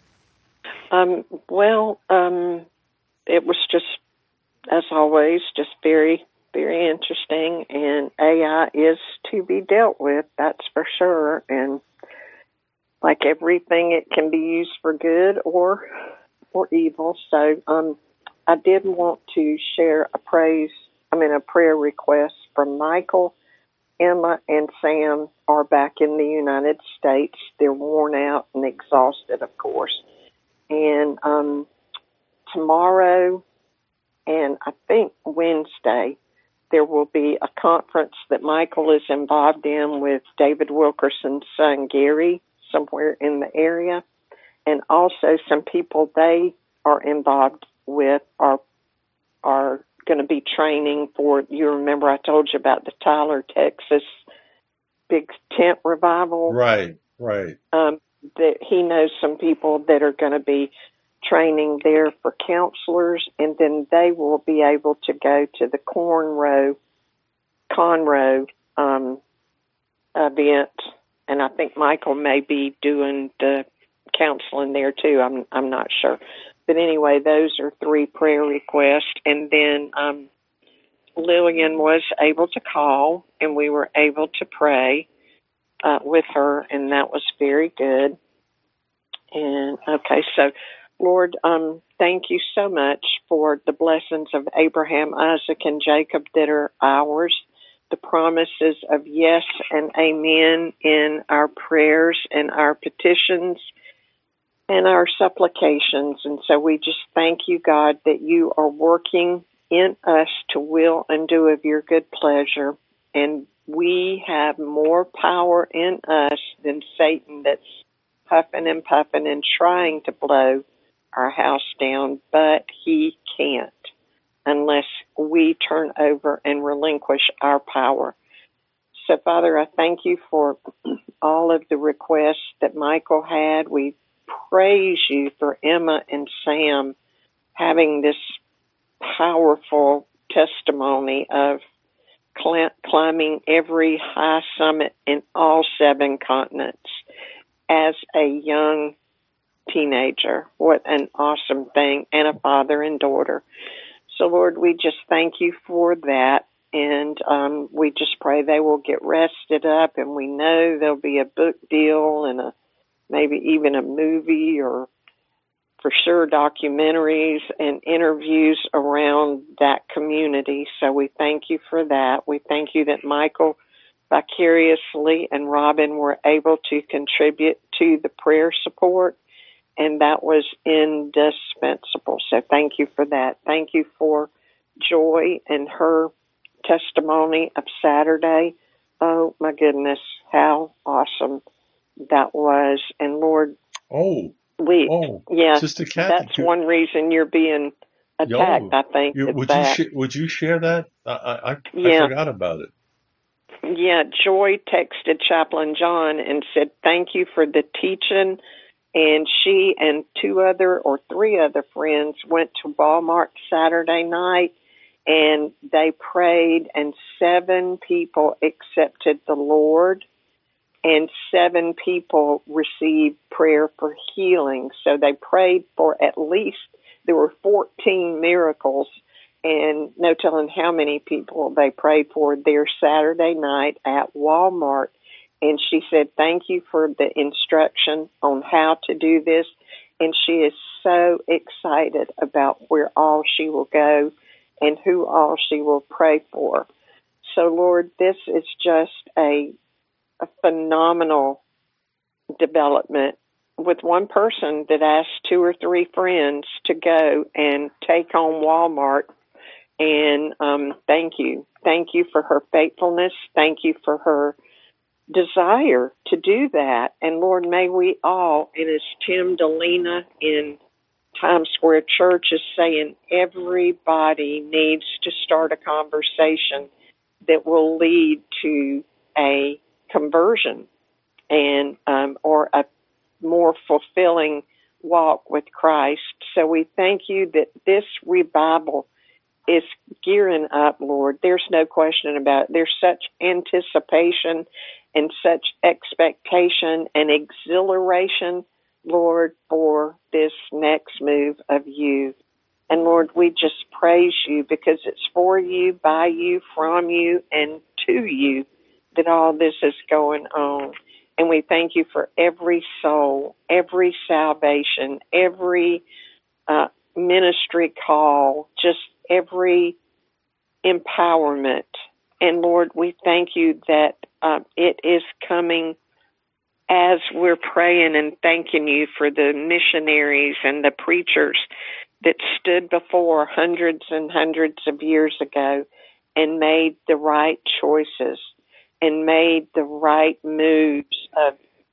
It was just, as always, just very, very interesting, and AI is to be dealt with, that's for sure, and like everything, it can be used for good or evil. So I did want to share a prayer request from Michael. Emma and Sam are back in the United States. They're worn out and exhausted, of course. And tomorrow and I think Wednesday, there will be a conference that Michael is involved in with David Wilkerson's son, Gary, somewhere in the area. And also some people they are involved with are going to be training for, you remember I told you about the Tyler, Texas big tent revival?
Right.
That he knows some people that are going to be training there for counselors, and then they will be able to go to the Conroe event, and I think Michael may be doing the counseling there too. I'm not sure. But anyway, those are 3 prayer requests. And then Lillian was able to call, and we were able to pray with her, and that was very good. And okay, so Lord, thank you so much for the blessings of Abraham, Isaac, and Jacob that are ours, the promises of yes and amen in our prayers and our petitions and our supplications. And so we just thank you, God, that you are working in us to will and do of your good pleasure. And we have more power in us than Satan that's huffing and puffing and trying to blow our house down, but he can't unless we turn over and relinquish our power. So, Father, I thank you for all of the requests that Michael had. We praise you for Emma and Sam having this powerful testimony of climbing every high summit in all 7 continents as a young teenager. What an awesome thing, and a father and daughter. So, Lord, we just thank you for that, and we just pray they will get rested up, and we know there'll be a book deal and maybe even a movie, or for sure documentaries and interviews around that community. So we thank you for that. We thank you that Michael vicariously and Robin were able to contribute to the prayer support, and that was indispensable. So thank you for that. Thank you for Joy and her testimony of Saturday. Oh, my goodness, how awesome that was. And Lord,
Sister Kathy,
that's one reason you're being attacked, I think.
Would you share that? I forgot about it.
Yeah, Joy texted Chaplain John and said, thank you for the teaching. And she and 3 other friends went to Walmart Saturday night, and they prayed, and 7 people accepted the Lord, and 7 people received prayer for healing. So they prayed for at least, there were 14 miracles, and no telling how many people they prayed for there Saturday night at Walmart. And she said, thank you for the instruction on how to do this. And she is so excited about where all she will go and who all she will pray for. So, Lord, this is just a phenomenal development with one person that asked 2 or 3 friends to go and take on Walmart. And thank you. Thank you for her faithfulness. Thank you for her desire to do that. And Lord, may we all, and as Tim Delina in Times Square Church is saying, everybody needs to start a conversation that will lead to a conversion and or a more fulfilling walk with Christ. So we thank you that this revival is gearing up, Lord. There's no question about it. There's such anticipation and such expectation and exhilaration, Lord, for this next move of you. And Lord, we just praise you because it's for you, by you, from you, and to you that all this is going on. And we thank you for every soul, every salvation, every ministry call, just every empowerment. And Lord, we thank you that it is coming as we're praying and thanking you for the missionaries and the preachers that stood before hundreds and hundreds of years ago and made the right choices and made the right moves of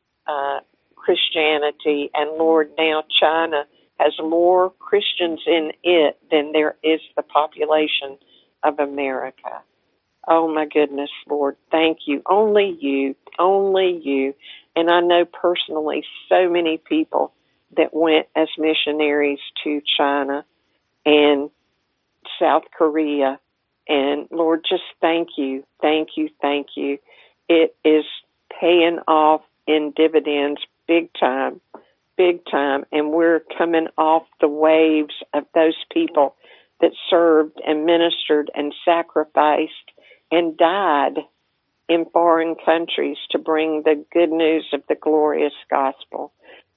Christianity. And Lord, now China has more Christians in it than there is the population of America. Oh, my goodness, Lord, thank you. Only you, only you. And I know personally so many people that went as missionaries to China and South Korea. And Lord, just thank you, thank you, thank you. It is paying off in dividends big time, and we're coming off the waves of those people that served and ministered and sacrificed and died in foreign countries to bring the good news of the glorious gospel.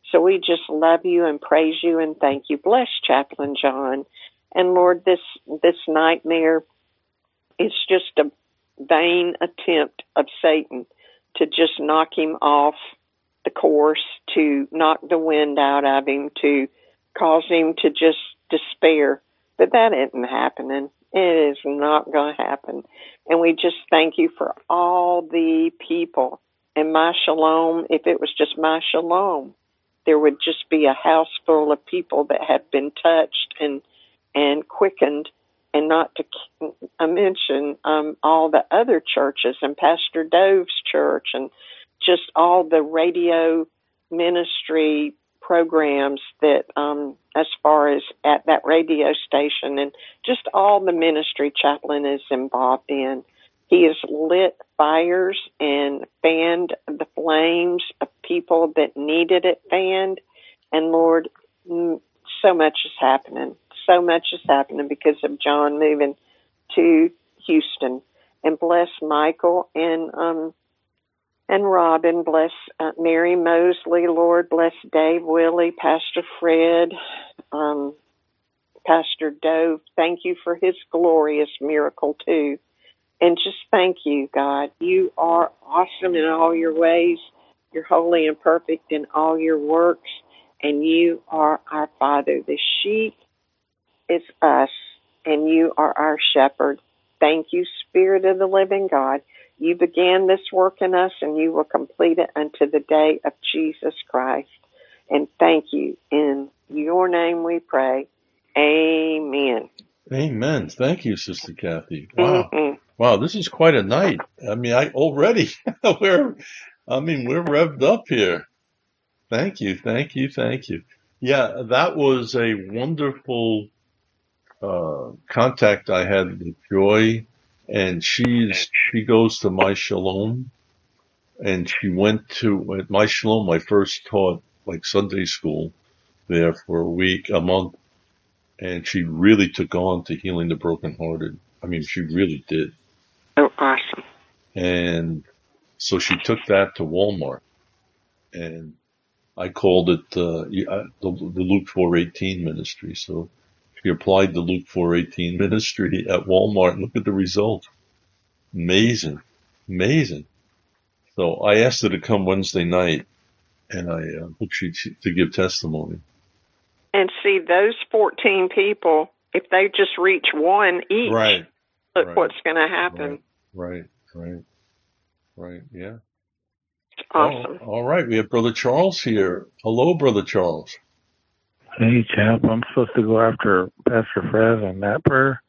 So we just love you and praise you and thank you. Bless Chaplain John. And Lord, this nightmare is just a vain attempt of Satan to just knock him off the course, to knock the wind out of him, to cause him to just despair. But that isn't happening. It is not going to happen. And we just thank you for all the people. And my shalom, if it was just my shalom, there would just be a house full of people that have been touched and quickened, and not to mention all the other churches and Pastor Dove's church and just all the radio ministry programs that as far as at that radio station, and just all the ministry Chaplain is involved in. He has lit fires and fanned the flames of people that needed it fanned. And Lord, so much is happening. So much is happening because of John moving to Houston. And bless Michael and Robin. Bless Mary Mosley, Lord. Bless Dave, Willie, Pastor Fred, Pastor Dove. Thank you for his glorious miracle, too. And just thank you, God. You are awesome in all your ways. You're holy and perfect in all your works. And you are our Father. The sheep is us, and you are our shepherd. Thank you, Spirit of the living God. You began this work in us, and you will complete it unto the day of Jesus Christ. And thank you. In your name we pray. Amen.
Amen. Thank you, Sister Kathy. Wow.
Mm-hmm.
Wow, this is quite a night. I mean, we're revved up here. Thank you. Yeah, that was a wonderful contact I had with Joy, and she goes to My Shalom, and she went to at My Shalom. I first taught like Sunday school there for a month, and she really took on to healing the brokenhearted. I mean, she really did.
Oh, awesome.
And so she took that to Walmart, and I called it the Luke 4:18 ministry. So she applied the Luke 4:18 ministry at Walmart, and look at the results. Amazing. So I asked her to come Wednesday night, and I hope to give testimony.
And see, those 14 people, if they just reach one each, look what's going to happen.
Right. Yeah.
Awesome.
All right. We have Brother Charles here. Hello, Brother Charles.
Hey, Chap. I'm supposed to go after Pastor Fred on that prayer.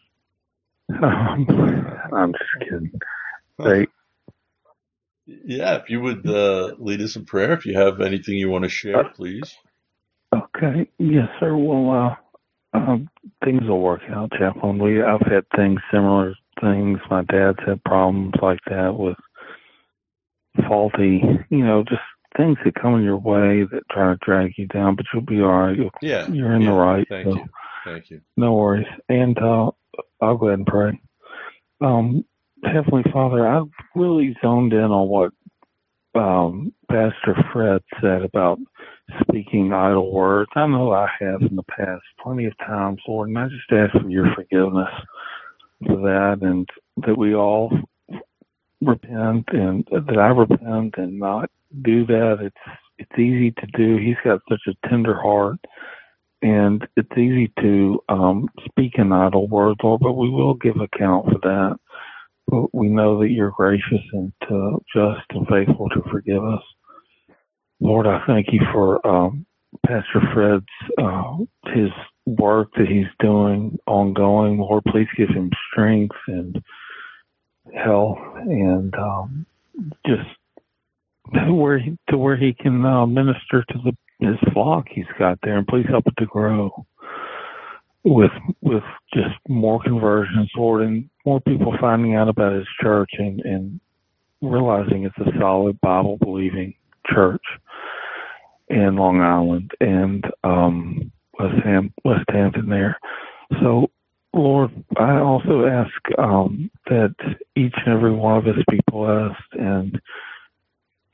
I'm just kidding. Right.
Yeah, if you would lead us in prayer, if you have anything you want to share, please.
Okay. Yes, sir. Well, things will work out, Chaplain. I've had similar things. My dad's had problems like that with faulty, just things that come in your way that try to drag you down, but you'll be all right. You're in the right.
Thank you.
No worries. And I'll go ahead and pray. Heavenly Father, I really zoned in on what Pastor Fred said about speaking idle words. I know I have in the past plenty of times, Lord, and I just ask for your forgiveness for that, and that we all repent, and that I repent and not do that. It's easy to do. He's got such a tender heart, and it's easy to speak in idle words, Lord, but we will give account for that. But we know that you're gracious and just and faithful to forgive us. Lord, I thank you for Pastor Fred's his work that he's doing ongoing. Lord, please give him strength and health, and just to where he can minister to his flock he's got there, and please help it to grow with just more conversions, Lord, and more people finding out about his church and realizing it's a solid Bible believing church in Long Island and West Hampton there. So, Lord, I also ask that each and every one of us be blessed and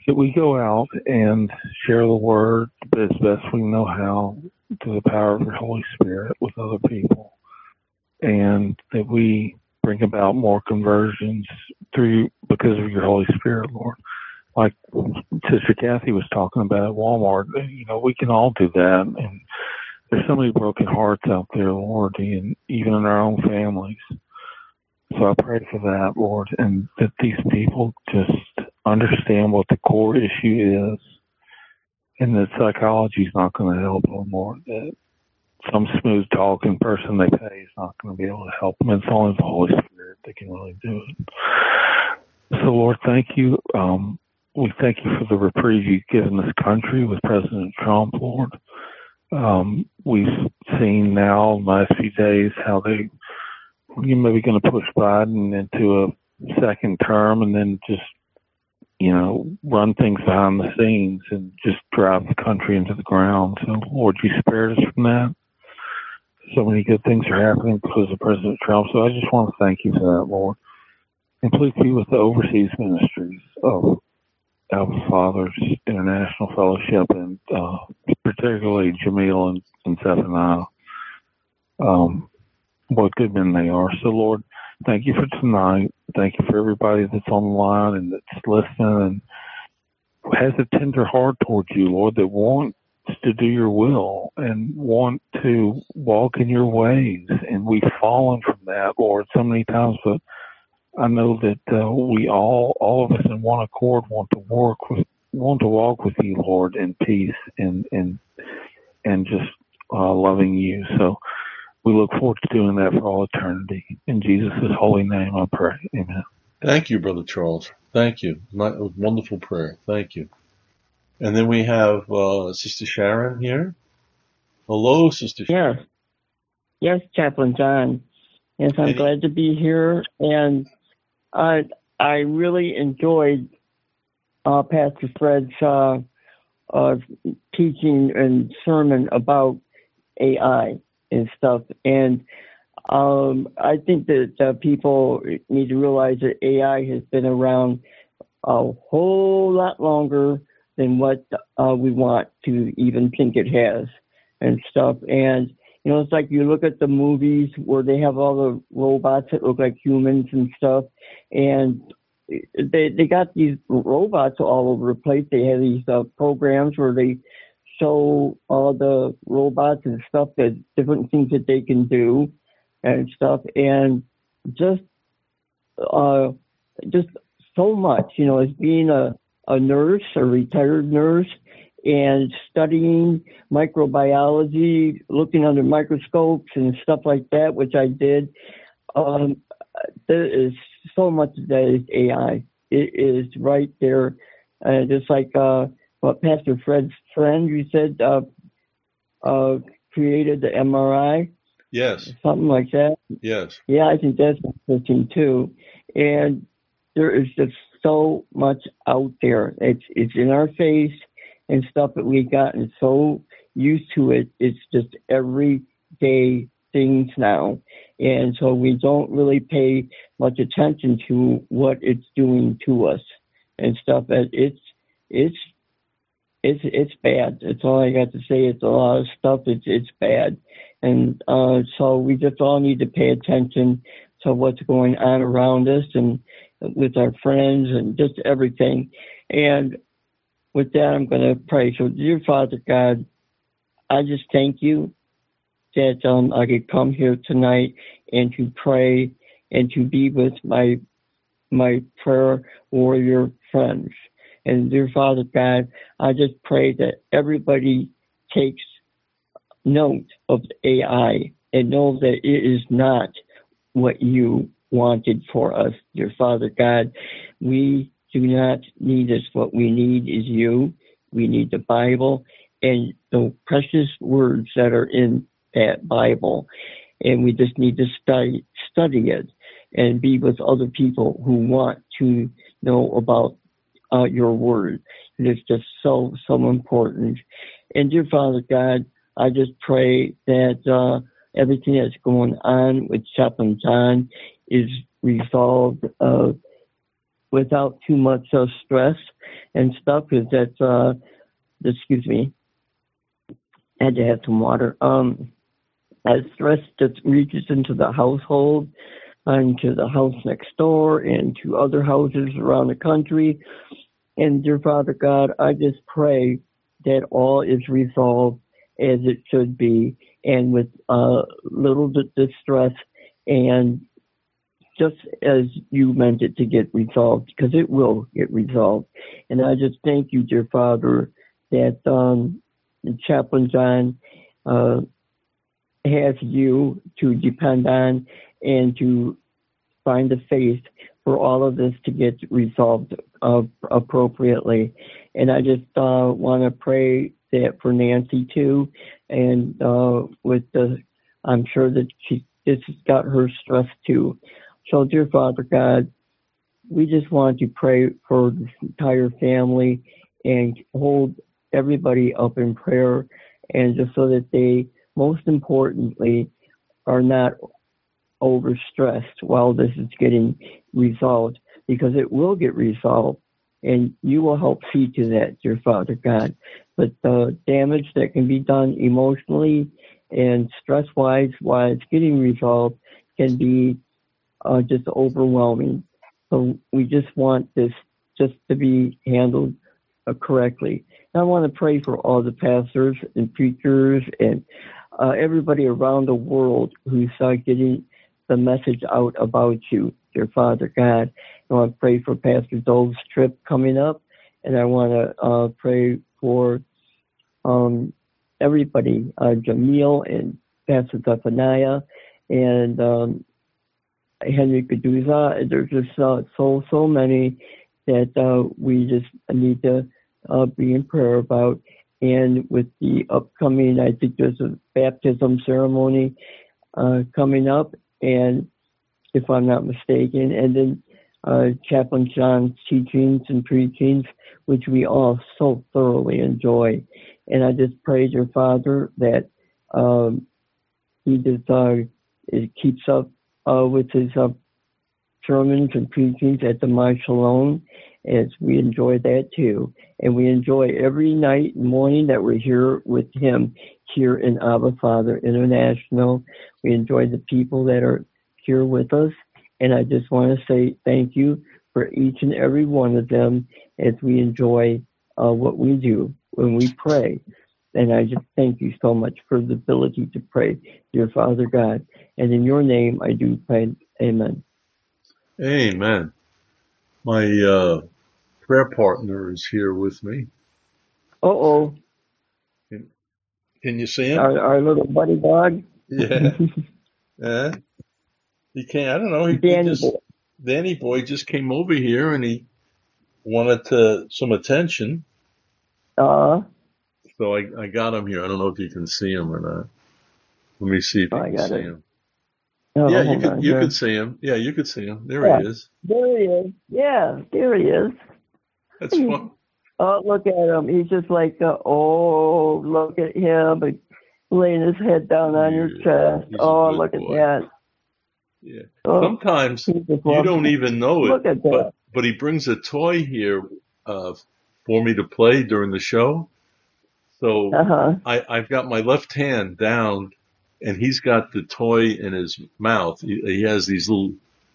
that we go out and share the word as best we know how through the power of your Holy Spirit with other people, and that we bring about more conversions because of your Holy Spirit, Lord. Like Sister Kathy was talking about at Walmart, we can all do that. And there's so many broken hearts out there, Lord, and even in our own families. So I pray for that, Lord, and that these people just understand what the core issue is, and that psychology is not going to help them, Lord. That some smooth talking person they pay is not going to be able to help them. It's only the Holy Spirit that can really do it. So, Lord, thank you. We thank you for the reprieve you've given this country with President Trump, Lord. We've seen now in the last few days how you're maybe going to push Biden into a second term and then just, run things behind the scenes and just drive the country into the ground. So, Lord, you spared us from that. So many good things are happening because of President Trump. So I just want to thank you for that, Lord. And please be with the overseas ministries of Alpha Fathers International Fellowship, and particularly Jamil and Zephaniah. What good men they are. So, Lord, thank you for tonight. Thank you for everybody that's on the line and that's listening and has a tender heart towards you, Lord, that wants to do your will and want to walk in your ways. And we've fallen from that, Lord, so many times, but I know that we all of us in one accord want to walk with you, Lord, in peace and just loving you. So we look forward to doing that for all eternity. In Jesus' holy name, I pray. Amen.
Thank you, Brother Charles. Thank you. Wonderful prayer. Thank you. And then we have Sister Sharon here. Hello, Sister Sharon.
Yes, Chaplain John. Yes, I'm glad to be here, and I really enjoyed Pastor Fred's teaching and sermon about AI and stuff. And I think that people need to realize that AI has been around a whole lot longer than what we want to even think it has and stuff. And it's like you look at the movies where they have all the robots that look like humans and stuff, and they got these robots all over the place. They have these programs where they show all the robots and stuff, that different things that they can do and stuff, and just so much, as being a nurse, a retired nurse, and studying microbiology, looking under microscopes and stuff like that, which I did. There is so much that is AI. It is right there. Just like what Pastor Fred's friend, you said, created the MRI.
Yes.
Something like that.
Yes.
Yeah, I think that's interesting too. And there is just so much out there. It's in our face and stuff that we've gotten so used to it. It's just everyday things now. And so we don't really pay much attention to what it's doing to us and stuff. It's bad. That's all I got to say. It's a lot of stuff. It's bad. And so we just all need to pay attention to what's going on around us and with our friends and just everything. And with that, I'm going to pray. So, dear Father God, I just thank you that I could come here tonight and to pray and to be with my prayer warrior friends. And dear Father God, I just pray that everybody takes note of AI and know that it is not what you wanted for us, dear Father God. We do not need this. What we need is you. We need the Bible and the precious words that are in that Bible. And we just need to study it and be with other people who want to know about your word. And it's just so important. And dear Father God, I just pray that everything that's going on with Chaplain John is resolved without too much stress and stuff. Because that's excuse me, I had to have some water. As stress just reaches into the household, into the house next door, and to other houses around the country. And dear Father God, I just pray that all is resolved as it should be, and with little distress, and just as you meant it to get resolved, because it will get resolved. And I just thank you, dear Father, that Chaplain John has you to depend on and to find the faith for all of this to get resolved appropriately. And I just want to pray that for Nancy too, and I'm sure that this has got her stressed too. So, dear Father God, we just want to pray for this entire family and hold everybody up in prayer, and just so that they, most importantly, are not overstressed while this is getting resolved, because it will get resolved, and you will help see to that, dear Father God. But the damage that can be done emotionally and stress-wise while it's getting resolved can be just overwhelming. So we just want this just to be handled correctly. And I want to pray for all the pastors and preachers and everybody around the world who's getting the message out about you, dear Father God. I want to pray for Pastor Dove's trip coming up, and I want to pray for everybody, Jamil and Pastor Zephaniah and Henry Caduza. There's just so many that we just need to be in prayer about. And with the upcoming, I think there's a baptism ceremony coming up, and if I'm not mistaken, and then Chaplain John's teachings and preachings, which we all so thoroughly enjoy. And I just pray, dear Father, that he just keeps up with his sermons and preachings at the My Shalom, as we enjoy that too. And we enjoy every night and morning that we're here with him here in Abba Father International. We enjoy the people that are here with us. And I just want to say thank you for each and every one of them as we enjoy what we do when we pray. And I just thank you so much for the ability to pray, dear Father God. And in your name I do pray. Amen.
Amen. My prayer partner is here with me.
Uh-oh.
Can you see him?
Our little buddy dog?
Yeah. Yeah. He can't, I don't know. Danny boy just came over here and he wanted some attention. So I got him here. I don't know if you can see him or not. Let me see if you can see him.
Oh,
yeah, you could see him. Yeah, you could see him. There he is.
There he is. Yeah, there he is.
That's fun.
Oh, look at him. He's just like, look at him, laying his head down on your chest. Oh, look at that.
Yeah. Sometimes you don't even know it, but he brings a toy here for me to play during the show. So I've got my left hand down, and he's got the toy in his mouth. He has these little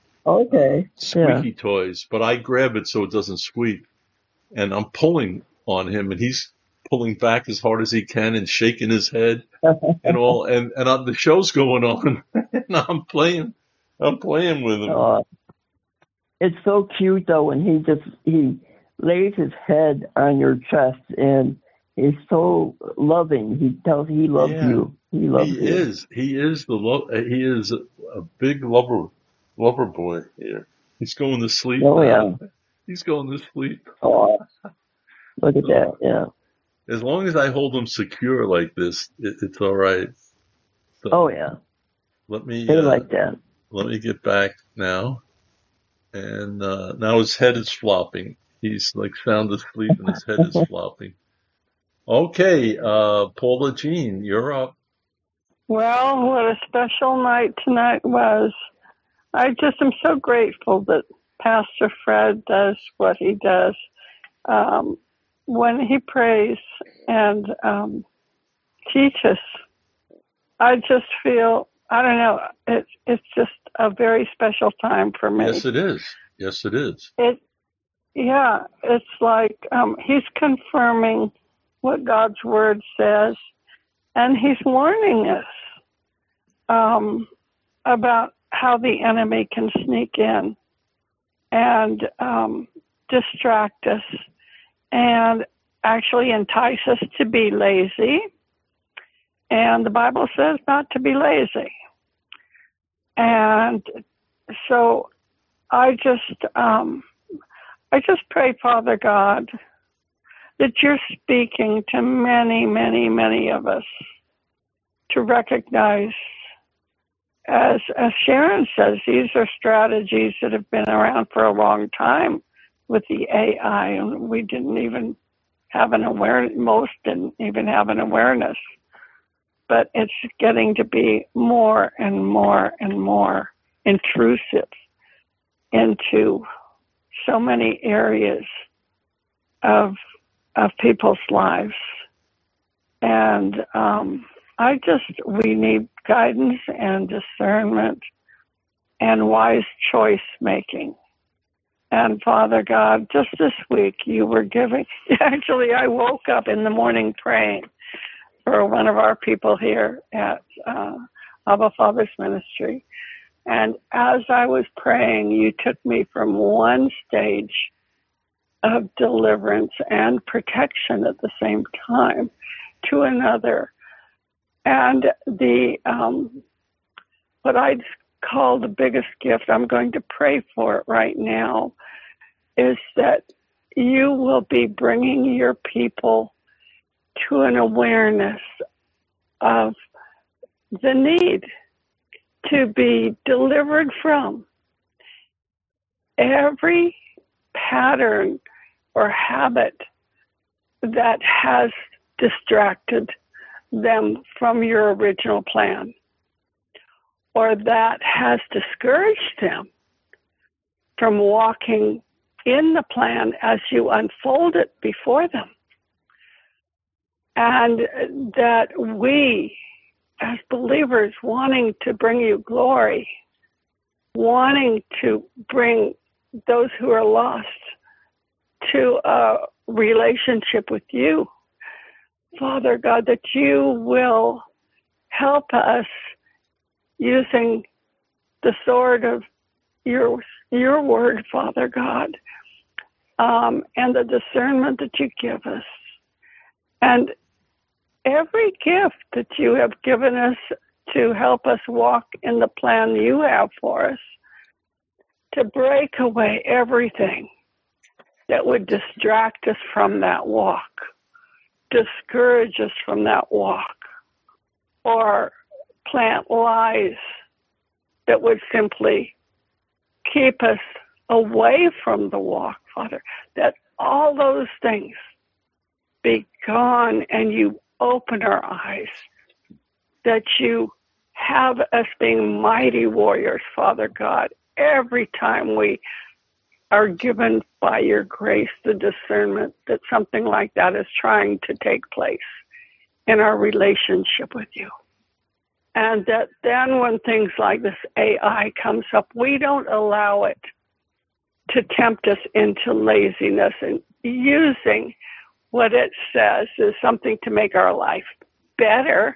squeaky toys, but I grab it so it doesn't squeak, and I'm pulling on him, and he's pulling back as hard as he can and shaking his head and all, and the show's going on, and I'm playing with him.
It's so cute though when he lays his head on your chest, and he's so loving. He tells he loves you. He loves you.
He is a big lover boy here. He's going to sleep.
Oh now. Yeah.
He's going to sleep.
Oh, look at that. Yeah.
As long as I hold him secure like this, it's all right. So Let me.
They like that.
Let me get back now. And now his head is flopping. He's like sound asleep and his head is flopping. Okay, Paula Jean, you're up.
Well, what a special night tonight was. I just am so grateful that Pastor Fred does what he does. When he prays and teaches, I just feel, I don't know, it's just a very special time for me.
Yes, it is. Yes, it is.
It's like he's confirming what God's word says, and he's warning us about how the enemy can sneak in and distract us and actually entice us to be lazy. And the Bible says not to be lazy. And so I just pray, Father God, that you're speaking to many, many, many of us to recognize, as Sharon says, these are strategies that have been around for a long time with the AI, and we didn't even have an awareness, most didn't even have an awareness. But it's getting to be more and more and more intrusive into so many areas of people's lives. And we need guidance and discernment and wise choice making. And Father God, just this week you were giving, actually I woke up in the morning praying for one of our people here at Abba Father's Ministry. And as I was praying, you took me from one stage of deliverance and protection at the same time to another. And the what I'd call the biggest gift, I'm going to pray for it right now, is that you will be bringing your people to an awareness of the need to be delivered from every pattern or habit that has distracted them from your original plan, or that has discouraged them from walking in the plan as you unfold it before them. And that we, as believers, wanting to bring you glory, wanting to bring those who are lost to a relationship with you, Father God, that you will help us using the sword of your word, Father God, and the discernment that you give us. And every gift that you have given us to help us walk in the plan you have for us, to break away everything that would distract us from that walk, discourage us from that walk, or plant lies that would simply keep us away from the walk, Father, that all those things be gone and you open our eyes, that you have us being mighty warriors, Father God, every time we are given by your grace the discernment that something like that is trying to take place in our relationship with you. And that then when things like this AI comes up, we don't allow it to tempt us into laziness and using what it says is something to make our life better.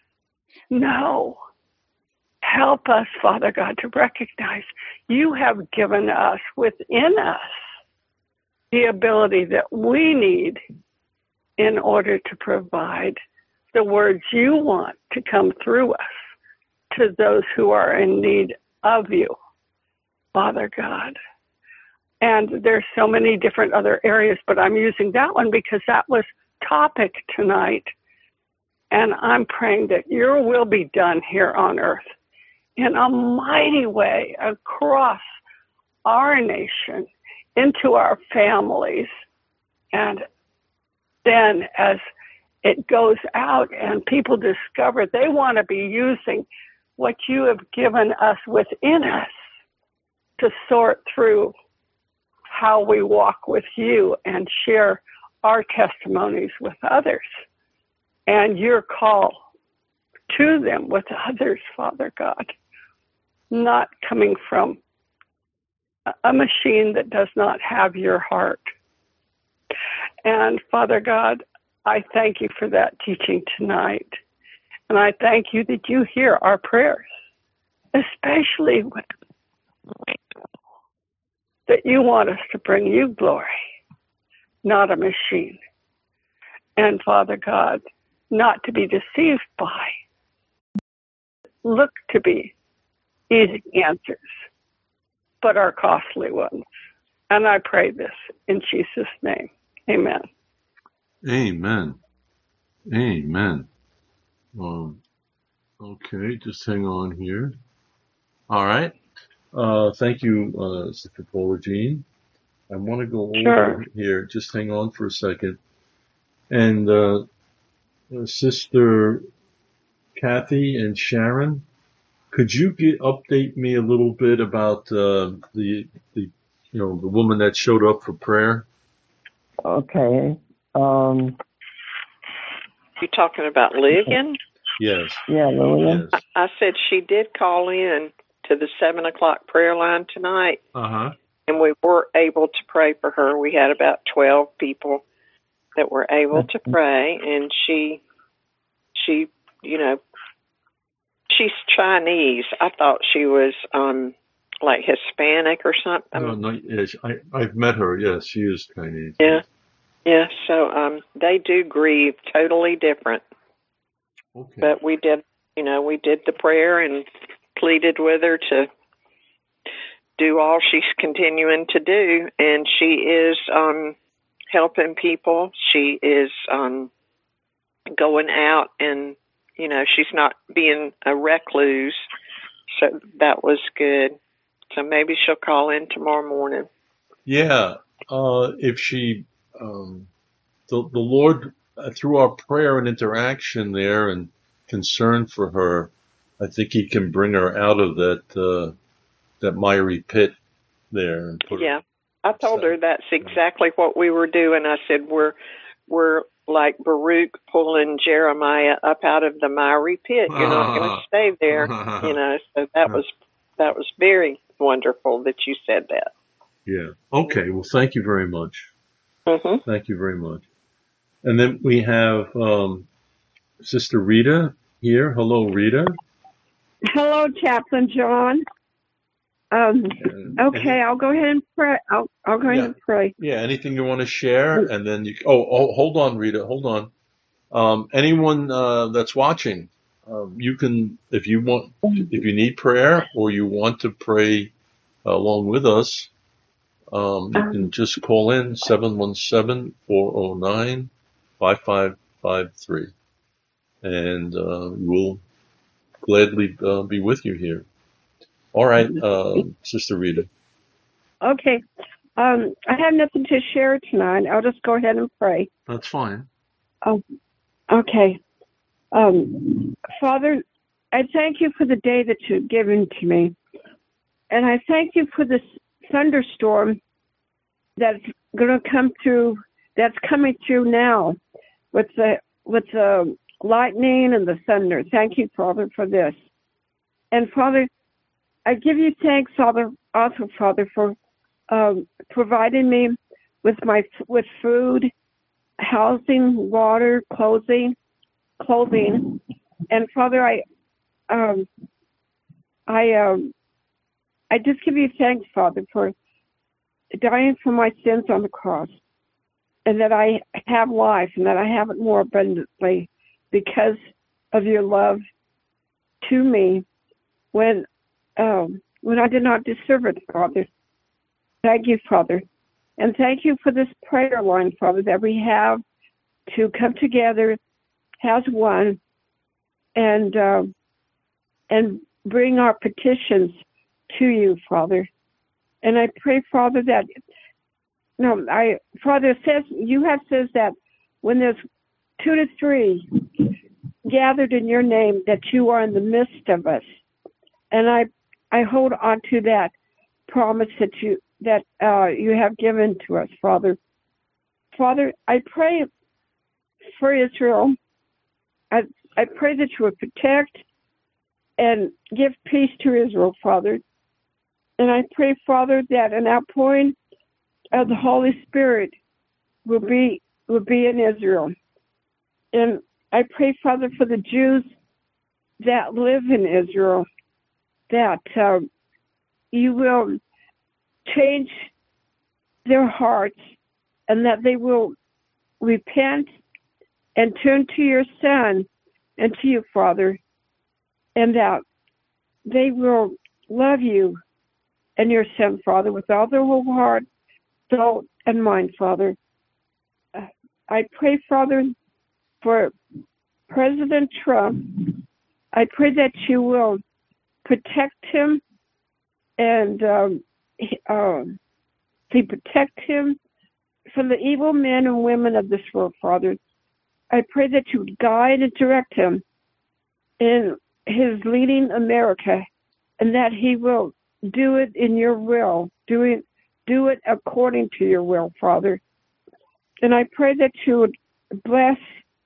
No. Help us, Father God, to recognize you have given us within us the ability that we need in order to provide the words you want to come through us to those who are in need of you, Father God. And there's so many different other areas, but I'm using that one because that was topic tonight. And I'm praying that your will be done here on earth in a mighty way across our nation, into our families. And then as it goes out and people discover they want to be using what you have given us within us to sort through how we walk with you and share our testimonies with others and your call to them with others, Father God, not coming from a machine that does not have your heart. And Father God, I thank you for that teaching tonight. And I thank you that you hear our prayers, especially when that you want us to bring you glory, not a machine. And Father God, not to be deceived by, look to be easy answers, but are costly ones. And I pray this in Jesus' name. Amen.
Amen. Amen. Okay, just hang on here. All right. Thank you, Sister Paula Jean. I want to go over here. Just hang on for a second. And Sister Kathy and Sharon, could you update me a little bit about the woman that showed up for prayer?
Okay.
You talking about Lillian?
Yes.
Yeah, Lillian.
Yes.
I said she did call in to the 7:00 prayer line tonight. And we were able to pray for her. We had about 12 people that were able to pray, and she, she's Chinese. I thought she was like Hispanic or something.
No, yes, I've met her. Yes, she is Chinese.
Yeah. So they do grieve totally different.
Okay.
But we did the prayer and pleaded with her to do all she's continuing to do, and she is helping people. She is going out, and she's not being a recluse, so that was good. So maybe she'll call in tomorrow morning.
Yeah, if she, the Lord, through our prayer and interaction there and concern for her, I think He can bring her out of that miry pit there. And put
her, I told her that's exactly what we were doing. I said we're like Baruch pulling Jeremiah up out of the miry pit. You're not going to stay there, So that was very wonderful that you said that.
Yeah. Okay. Well, thank you very much.
Mm-hmm.
Thank you very much. And then we have Sister Rita here. Hello, Rita.
Hello, Chaplain John. Okay, I'll go ahead and pray. I'll go ahead and pray.
Yeah. Anything you want to share, and then you. Oh, hold on, Rita. Hold on. Anyone that's watching, you can, if you need prayer or you want to pray along with us, you can just call in 717-409-5553, and we'll gladly be with you here. All right, Sister Rita.
Okay. I have nothing to share tonight. I'll just go ahead and pray.
That's fine.
Oh, okay. Father, I thank you for the day that you've given to me. And I thank you for this thunderstorm that's going to come through, that's coming through now with the lightning and the thunder. Thank you, Father, for this. And Father, I give you thanks, Father, also, Father, for providing me with food, housing, water, clothing. And Father, I just give you thanks, Father, for dying for my sins on the cross, and that I have life, and that I have it more abundantly because of your love to me when I did not deserve it, Father. Thank you, Father. And thank you for this prayer line, Father, that we have to come together as one and bring our petitions to you, Father. And I pray, Father, Father says, you have says that when there's 2 to 3 gathered in your name, that you are in the midst of us. And I hold on to that promise that you have given to us, Father. Father, I pray for Israel. I pray that you would protect and give peace to Israel, Father. And I pray, Father, that an outpouring of the Holy Spirit will be in Israel. And I pray, Father, for the Jews that live in Israel, that you will change their hearts and that they will repent and turn to your Son and to you, Father, and that they will love you and your Son, Father, with all their whole heart, soul, and mind, Father. I pray, Father, for President Trump. I pray that you will protect him and protect him from the evil men and women of this world, Father. I pray that you would guide and direct him in his leading America, and that he will do it in your will, do it according to your will, Father. And I pray that you would bless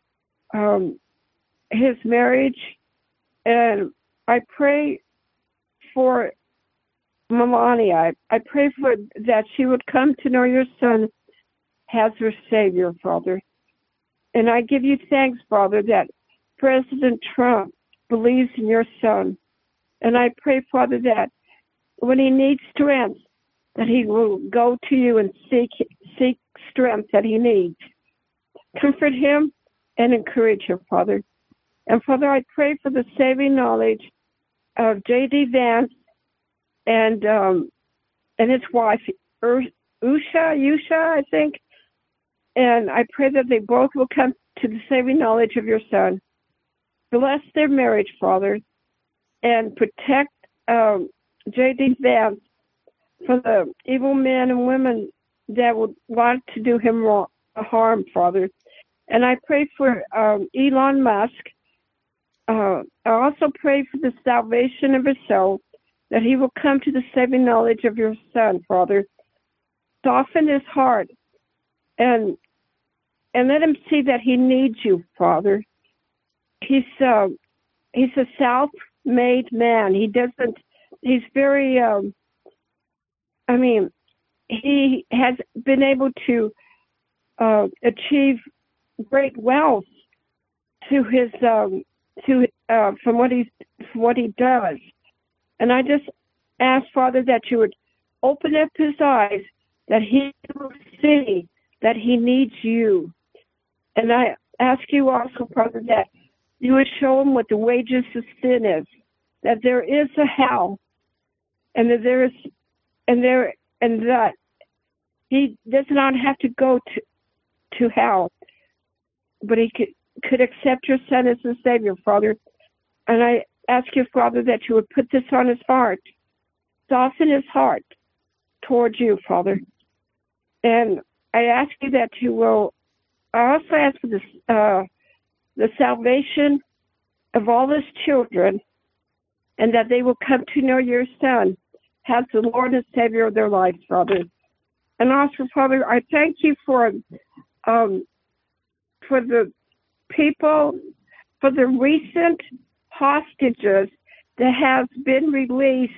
his marriage, and I pray for Melania. I pray for that she would come to know your Son as her Savior, Father. And I give you thanks, Father, that President Trump believes in your Son. And I pray, Father, that when he needs strength, that he will go to you and seek strength that he needs. Comfort him and encourage him, Father. And Father, I pray for the saving knowledge of J.D. Vance and his wife, Usha, I think. And I pray that they both will come to the saving knowledge of your Son. Bless their marriage, Father, and protect J.D. Vance from the evil men and women that would want to do him harm, Father. And I pray for Elon Musk. I also pray for the salvation of his soul, that he will come to the saving knowledge of your Son, Father. Soften his heart and let him see that he needs you, Father. He's a self-made man. He's very, he has been able to achieve great wealth to his from what he does. And I just ask, Father, that you would open up his eyes, that he will see that he needs you. And I ask you also, Father, that you would show him what the wages of sin is, that there is a hell, and that he does not have to go to hell, but he could accept your Son as a Savior, Father. And I ask you, Father, that you would put this on his heart, soften his heart towards you, Father. And I ask you that you will. I also ask for this, the salvation of all his children, and that they will come to know your Son as the Lord and Savior of their lives, Father. And also, Father, I thank you for the people, for the recent hostages that have been released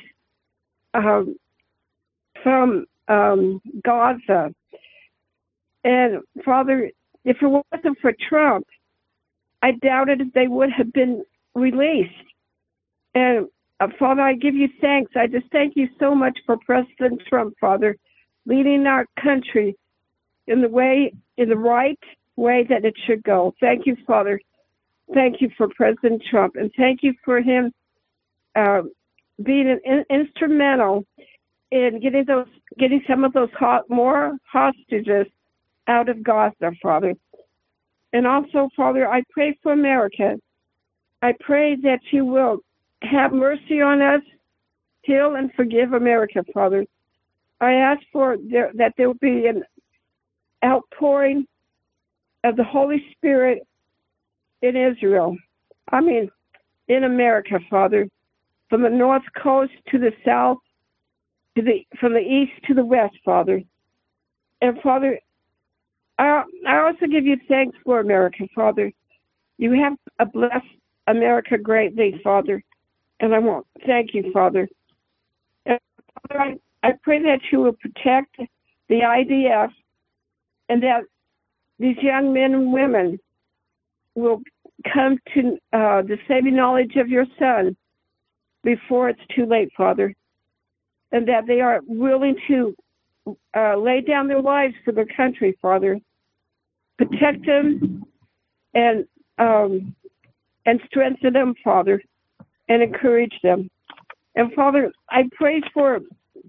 from Gaza. And Father, if it wasn't for Trump, I doubted if they would have been released. And Father, I give you thanks. I just thank you so much for President Trump, Father, leading our country in the right way that it should go. Thank you, Father. Thank you for President Trump, and thank you for him being instrumental in getting some of those more hostages out of Gaza, Father. And also, Father, I pray for America. I pray that you will have mercy on us, heal and forgive America, Father. I ask that there will be an outpouring of the Holy Spirit in Israel. In America, Father, from the north coast to the south from the east to the west, Father. And Father, I also give you thanks for America, Father. You have blessed America greatly, Father, and I want to thank you, Father. And Father, I pray that you will protect the IDF and that these young men and women will come to the saving knowledge of your Son before it's too late, Father, and that they are willing to lay down their lives for their country, Father. Protect them and strengthen them, Father, and encourage them. And Father, I pray for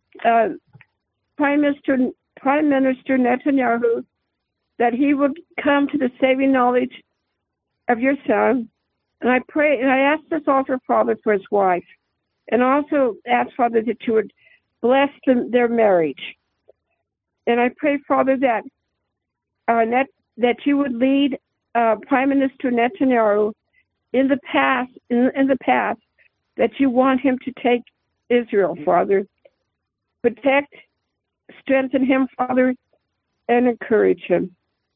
Prime Minister Netanyahu, that he would come to the saving knowledge of your Son. And I pray, and I ask this also, Father, for his wife. And also ask, Father, that you would bless their marriage. And I pray, Father, that that you would lead Prime Minister Netanyahu in the path that you want him to take Israel, Father. Protect, strengthen him, Father, and encourage him.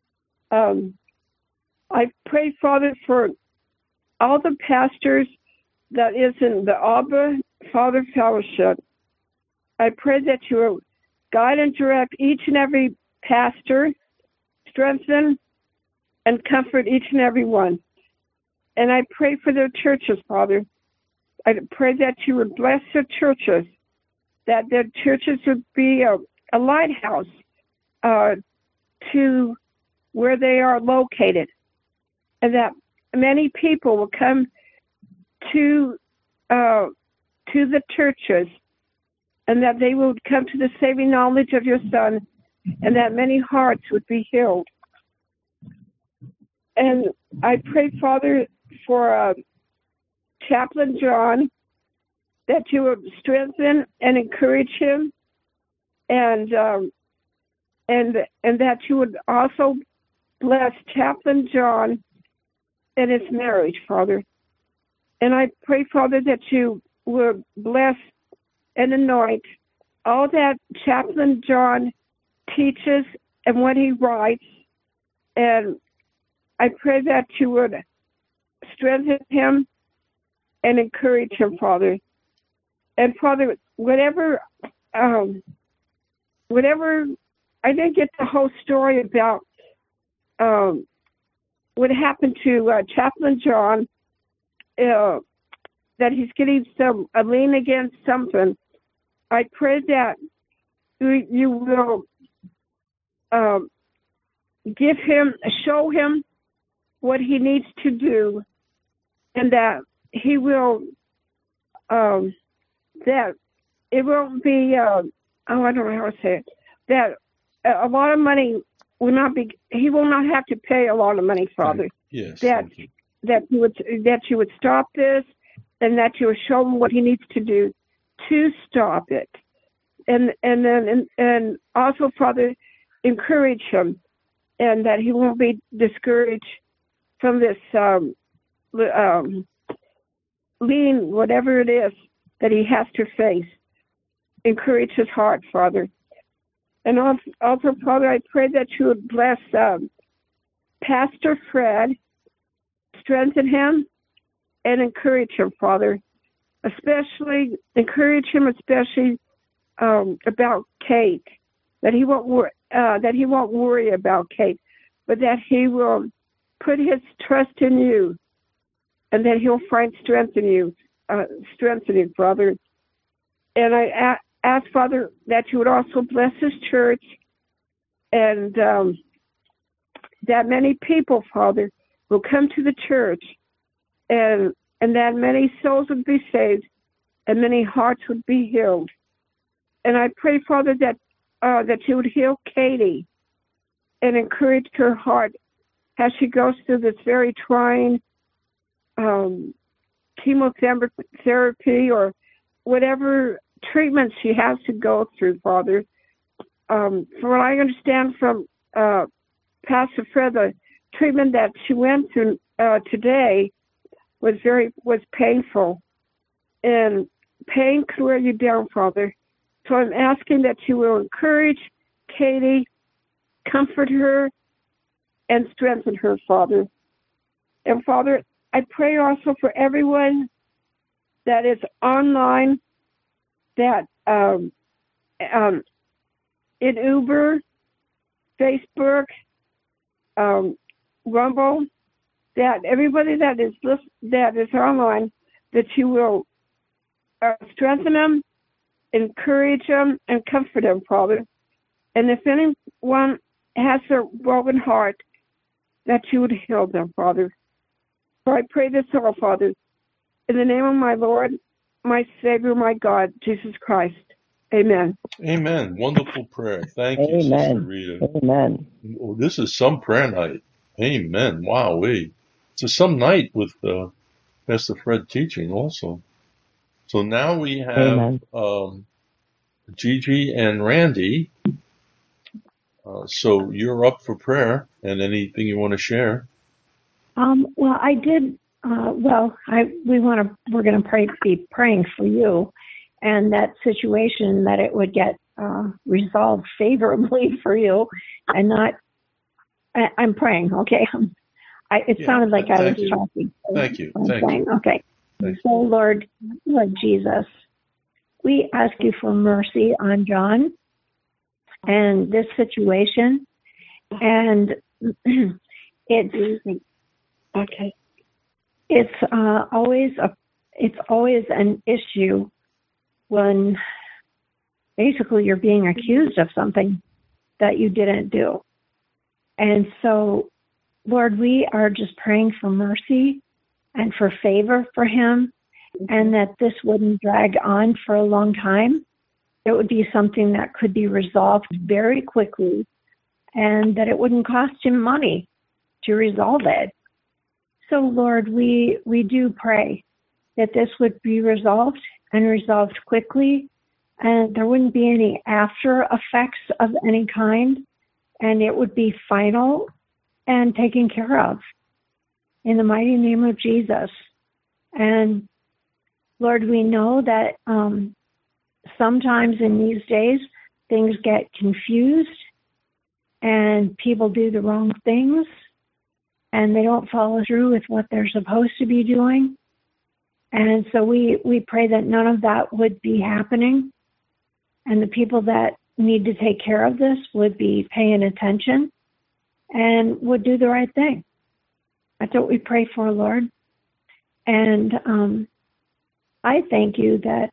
I pray, Father, for all the pastors that is in the Abba Father Fellowship. I pray that you will guide and direct each and every pastor, strengthen and comfort each and every one. And I pray for their churches, Father. I pray that you would bless their churches, that their churches would be a lighthouse to where they are located, and that many people will come to the churches, and that they will come to the saving knowledge of your Son, and that many hearts would be healed. And I pray, Father, for Chaplain John, that you would strengthen and encourage him, and that you would also bless Chaplain John and his marriage, Father. And I pray, Father, that you would bless and anoint all that Chaplain John teaches and what he writes. And I pray that you would strengthen him and encourage him, Father. And Father, whatever, I didn't get the whole story about what happened to Chaplain John, that he's getting a lien against something. I pray that you will show him what he needs to do, and that he will, that it won't be, I don't know how to say it, that a lot of money will not be, he will not have to pay a lot of money, Father.
Yes.
That you would stop this, and that you would show him what he needs to do to stop it. And also, Father, encourage him, and that he won't be discouraged from this lien, whatever it is that he has to face. Encourage his heart, Father. And also, Father, I pray that you would bless Pastor Fred, strengthen him, and encourage him, Father. Encourage him about Kate, that he won't worry about Kate, but that he will put his trust in you, and that he'll find strength in you, Father. And I ask, Father, that you would also bless his church, and that many people, Father, will come to the church, and that many souls would be saved, and many hearts would be healed. And I pray, Father, that you would heal Katie and encourage her heart as she goes through this very trying chemotherapy or whatever treatment she has to go through, Father. From what I understand from Pastor Fred, the treatment that she went through today was painful, and pain could wear you down, Father. So I'm asking that you will encourage Katie, comfort her, and strengthen her, Father. And Father, I pray also for everyone that is online, that in Uber, Facebook, Rumble, that everybody that is online, that you will strengthen them, encourage them, and comfort them, Father. And if anyone has a broken heart, that you would heal them, Father. So I pray this all, Father, in the name of my Lord, my Savior, my God, Jesus Christ. Amen.
Amen. Wonderful prayer. Thank you, Sister Rita.
Amen.
Oh, this is some prayer night. Amen. Wow. It's some night with Pastor Fred teaching also. So now we have Gigi and Randy. So you're up for prayer, and anything you want to share?
Well, I did. We're going to be praying for you, and that situation, that it would get resolved favorably for you, and not. I'm praying. Okay. It sounded like I was talking.
Thank you.
Okay. So, Lord Jesus, we ask you for mercy on John and this situation, and it's always an issue when basically you're being accused of something that you didn't do. And so, Lord, we are just praying for mercy and for favor for him, and that this wouldn't drag on for a long time. It would be something that could be resolved very quickly, and that it wouldn't cost him money to resolve it. So, Lord, we do pray that this would be resolved and resolved quickly, and there wouldn't be any after effects of any kind, and it would be final and taken care of in the mighty name of Jesus. And Lord, we know that sometimes in these days things get confused and people do the wrong things and they don't follow through with what they're supposed to be doing. And so we pray that none of that would be happening, and the people that need to take care of this would be paying attention and would do the right thing. That's what we pray for, Lord. And I thank you that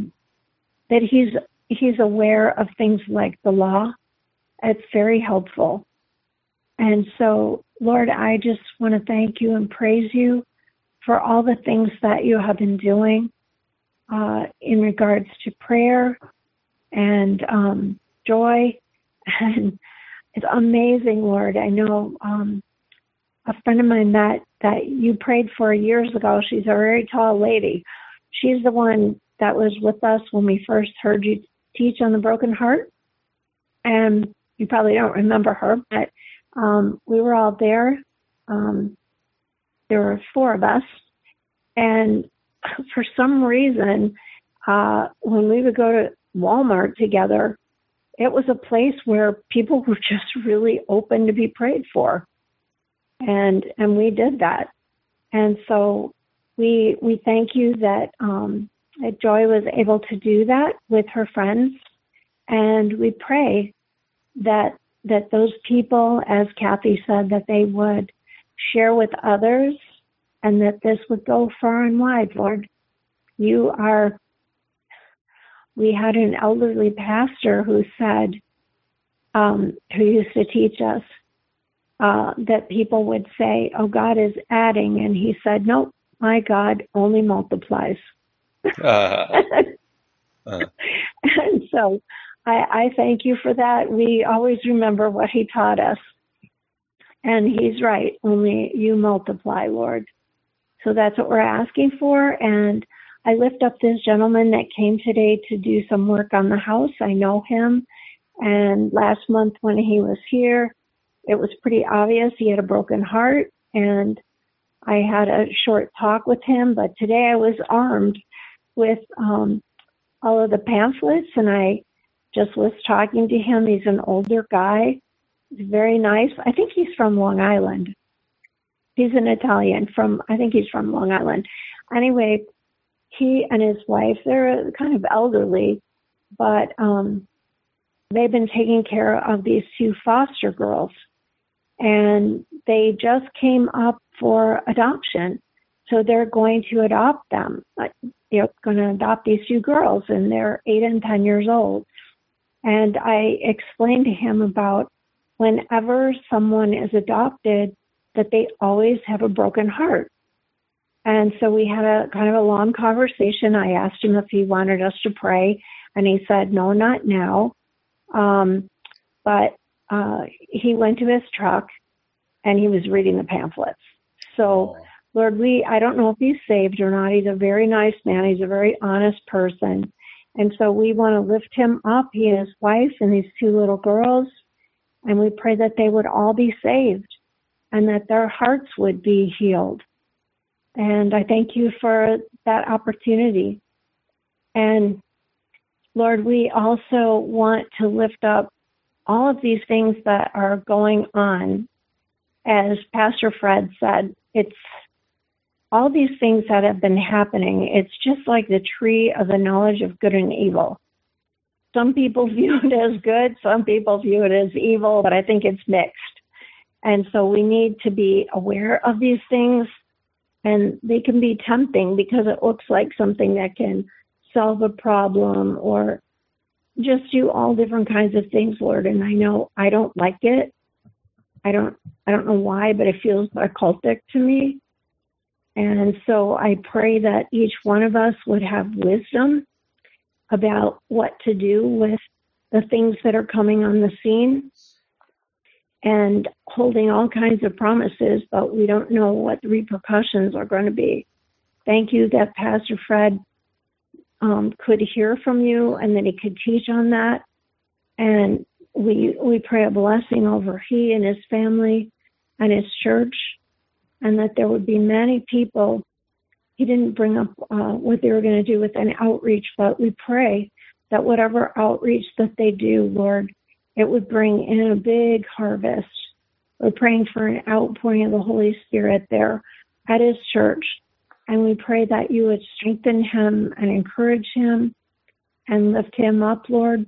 he's aware of things like the law. It's very helpful. And so, Lord, I just want to thank you and praise you for all the things that you have been doing in regards to prayer and joy. And it's amazing, Lord. I know a friend of mine that you prayed for years ago. She's a very tall lady. She's the one that was with us when we first heard you teach on the broken heart. And you probably don't remember her, but we were all there. There were 4 of us. And for some reason, when we would go to Walmart together, it was a place where people were just really open to be prayed for. And we did that. And so we thank you that Joy was able to do that with her friends. And we pray that those people, as Kathy said, that they would share with others and that this would go far and wide, Lord. We had an elderly pastor who said, who used to teach us, that people would say, oh, God is adding. And he said, nope, my God only multiplies. And so I thank you for that. We always remember what he taught us. And he's right. Only you multiply, Lord. So that's what we're asking for. And I lift up this gentleman that came today to do some work on the house. I know him. And last month when he was here, it was pretty obvious he had a broken heart. And I had a short talk with him. But today I was armed with all of the pamphlets, and I just was talking to him. He's an older guy. He's very nice. I think he's from Long Island. He's an Italian I think he's from Long Island. Anyway, he and his wife, they're kind of elderly, but they've been taking care of these 2 foster girls. And they just came up for adoption. So they're going to adopt them. They're going to adopt these 2 girls, and they're 8 and 10 years old. And I explained to him about whenever someone is adopted, that they always have a broken heart. And so we had a kind of a long conversation. I asked him if he wanted us to pray, and he said, no, not now. But he went to his truck, and he was reading the pamphlets. So, Lord, I don't know if he's saved or not. He's a very nice man. He's a very honest person. And so we want to lift him up, he and his wife and these 2 little girls, and we pray that they would all be saved and that their hearts would be healed. And I thank you for that opportunity. And Lord, we also want to lift up all of these things that are going on. As Pastor Fred said, it's all these things that have been happening. It's just like the tree of the knowledge of good and evil. Some people view it as good, some people view it as evil, but I think it's mixed. And so we need to be aware of these things, and they can be tempting because it looks like something that can solve a problem or just do all different kinds of things, Lord. And I know I don't like it. I don't know why, but it feels occultic to me. And so I pray that each one of us would have wisdom about what to do with the things that are coming on the scene and holding all kinds of promises, but we don't know what the repercussions are going to be. Thank you that Pastor Fred could hear from you and that he could teach on that. And we pray a blessing over he and his family and his church, and that there would be many people. He didn't bring up what they were going to do with an outreach, but we pray that whatever outreach that they do, Lord, it would bring in a big harvest. We're praying for an outpouring of the Holy Spirit there at his church. And we pray that you would strengthen him and encourage him and lift him up, Lord,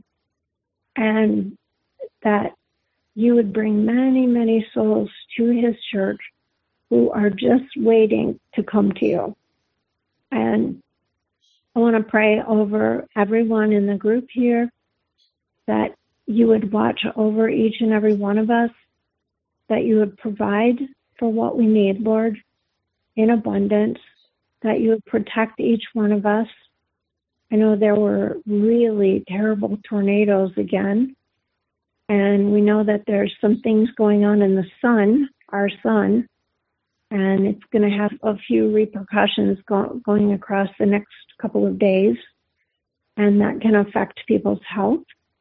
and that you would bring many, many souls to his church who are just waiting to come to you. And I want to pray over everyone in the group here, that you would watch over each and every one of us, that you would provide for what we need, Lord, in abundance, that you would protect each one of us. I know there were really terrible tornadoes again, and we know that there's some things going on in the sun, our sun, and it's going to have a few repercussions going across the next couple of days, and that can affect people's health.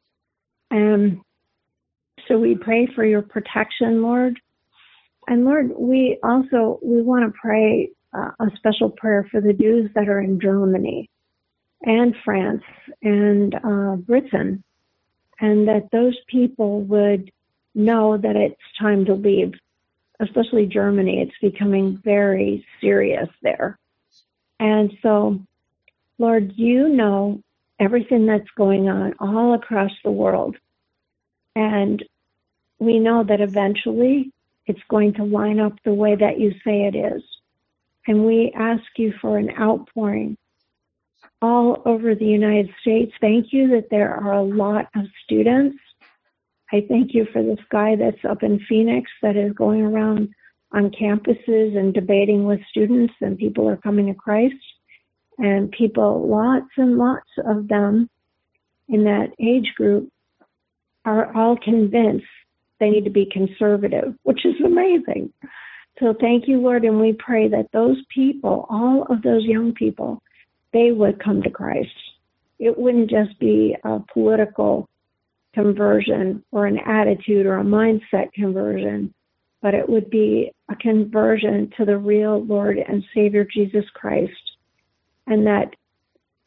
And so we pray for your protection, Lord. And Lord, we want to pray a special prayer for the Jews that are in Germany and France and Britain, and that those people would know that it's time to leave, especially Germany. It's becoming very serious there. And so, Lord, you know everything that's going on all across the world. And we know that eventually it's going to line up the way that you say it is. And we ask you for an outpouring all over the United States. Thank you that there are a lot of students. I thank you for this guy that's up in Phoenix that is going around on campuses and debating with students, and people are coming to Christ. And people, lots and lots of them in that age group, are all convinced they need to be conservative, which is amazing. So thank you, Lord, and we pray that those people, all of those young people, they would come to Christ. It wouldn't just be a political conversion or an attitude or a mindset conversion, but it would be a conversion to the real Lord and Savior Jesus Christ, and that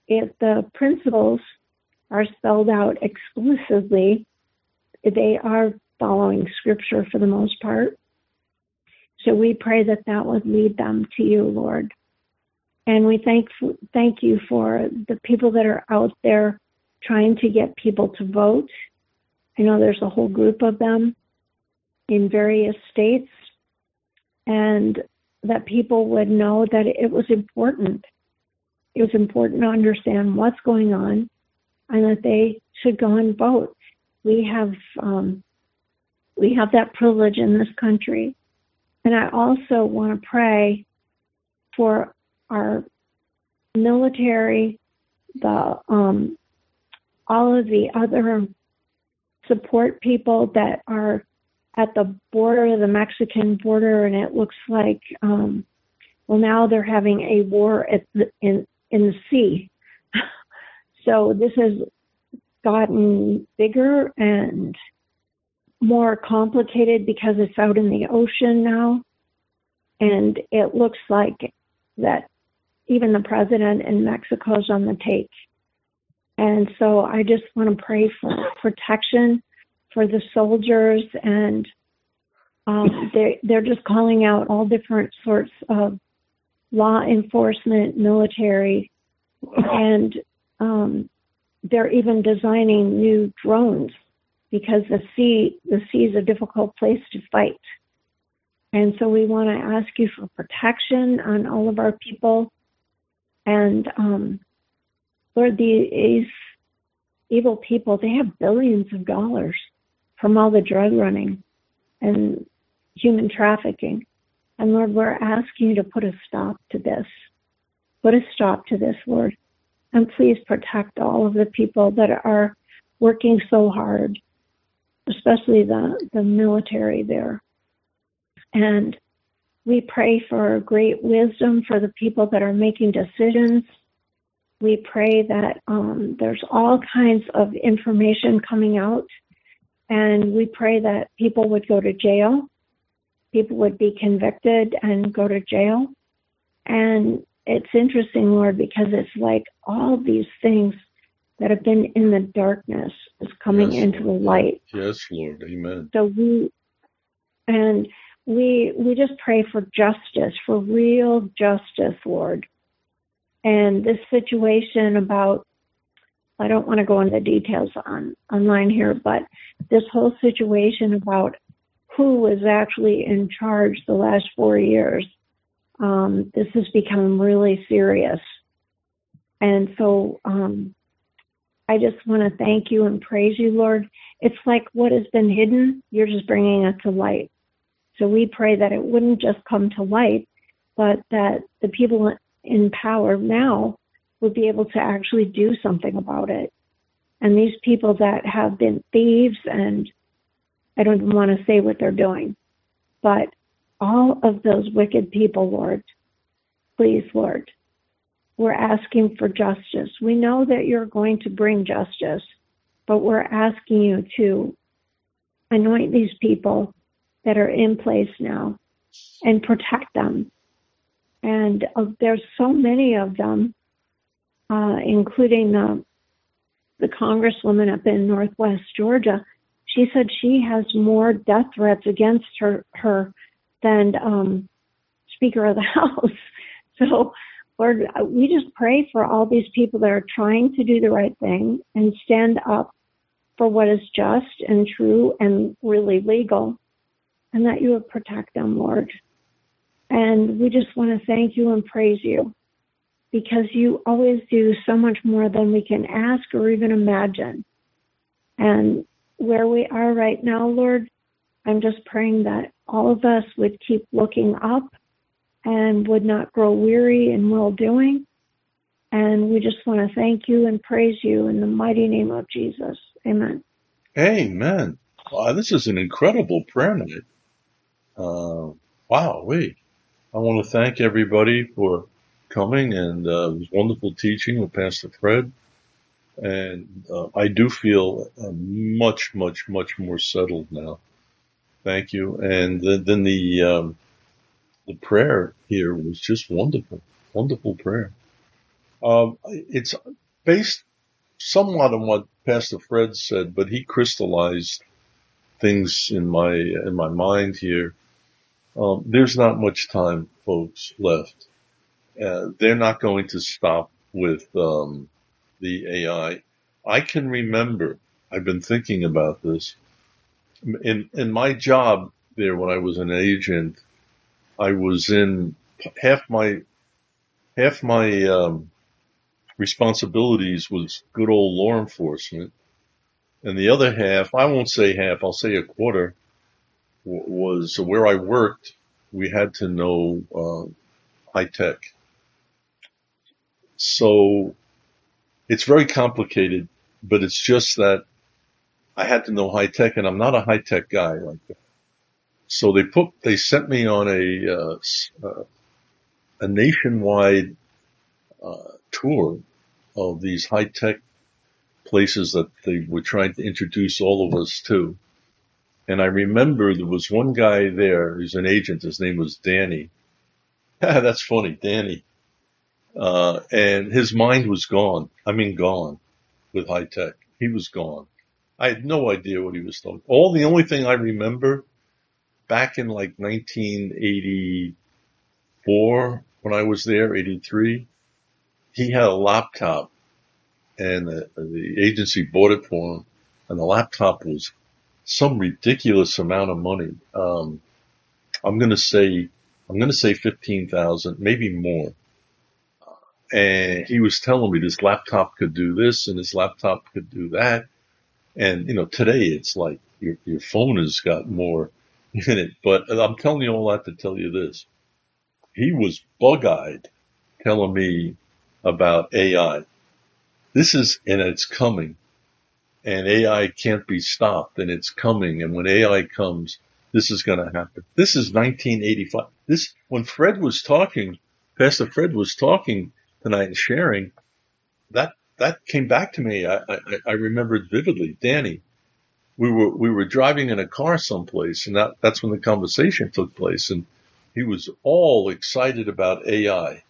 if the principles are spelled out exclusively, they are following Scripture for the most part. So we pray that that would lead them to you, Lord. And we thank you for the people that are out there trying to get people to vote. I know there's a whole group of them in various states, and that people would know that it was important. It was important to understand what's going on and that they should go and vote. We have that privilege in this country. And I also want to pray for our military, all of the other support people that are at the border, the Mexican border, and it looks like, now they're having a war in the sea. So this has gotten bigger and more complicated because it's out in the ocean now. And it looks like that even the president in Mexico is on the take. And so I just want to pray for protection for the soldiers, and they're just calling out all different sorts of law enforcement, military, and they're even designing new drones because the sea is a difficult place to fight. And so we want to ask you for protection on all of our people. And Lord, these evil people, they have billions of dollars from all the drug running and human trafficking. And Lord, we're asking you to put a stop to this. Put a stop to this, Lord. And please protect all of the people that are working so hard, especially the military there. And we pray for great wisdom for the people that are making decisions. We pray that there's all kinds of information coming out. And we pray that people would go to jail. People would be convicted and go to jail. And it's interesting, Lord, because it's like all these things that have been in the darkness is coming into the light.
Yes, Lord. Amen.
So we just pray for justice, for real justice, Lord. And this situation about, I don't want to go into the details online here, but this whole situation about who was actually in charge the last 4 years, this has become really serious. And so I just want to thank you and praise you, Lord. It's like what has been hidden, you're just bringing it to light. So we pray that it wouldn't just come to light, but that the people in power now would be able to actually do something about it. And these people that have been thieves, and I don't even want to say what they're doing, but all of those wicked people, Lord, please, Lord, we're asking for justice. We know that you're going to bring justice, but we're asking you to anoint these people that are in place now and protect them. And there's so many of them, including the congresswoman up in Northwest Georgia. She said she has more death threats against her than Speaker of the House. So, Lord, we just pray for all these people that are trying to do the right thing and stand up for what is just and true and really legal, and that you would protect them, Lord. And we just want to thank you and praise you, because you always do so much more than we can ask or even imagine. And where we are right now, Lord, I'm just praying that all of us would keep looking up and would not grow weary in well-doing. And we just want to thank you and praise you in the mighty name of Jesus. Amen.
Amen. Wow, this is an incredible prayer night. I want to thank everybody for coming, and it was wonderful teaching with Pastor Fred. And I do feel much, much, much more settled now. Thank you. And then the prayer here was just wonderful, wonderful prayer. It's based somewhat on what Pastor Fred said, but he crystallized things in my mind here. There's not much time, folks, left. They're not going to stop with the AI. I can remember, I've been thinking about this. In my job there when I was an agent, I was in half my responsibilities was good old law enforcement, and the other half, I won't say half, I'll say a quarter, was where I worked. We had to know high tech. So it's very complicated, but it's just that I had to know high tech, and I'm not a high tech guy like that. So they sent me on a nationwide tour of these high tech places that they were trying to introduce all of us to. And I remember there was one guy there, he's an agent, his name was Danny. That's funny, Danny. And his mind was gone. I mean, gone with high tech. He was gone. I had no idea what he was talking. The only thing I remember back in like 1984 when I was there, 83, he had a laptop and the agency bought it for him, and the laptop was some ridiculous amount of money. I'm going to say 15,000, maybe more. And he was telling me this laptop could do this and this laptop could do that. And, today it's like your phone has got more in it. But I'm telling you all that to tell you this. He was bug-eyed telling me about AI. And it's coming. And AI can't be stopped, and it's coming. And when AI comes, this is going to happen. This is 1985. When Fred was talking, Pastor Fred was talking tonight and sharing, that came back to me. I remembered vividly. Danny, we were driving in a car someplace, and that's when the conversation took place, and he was all excited about AI.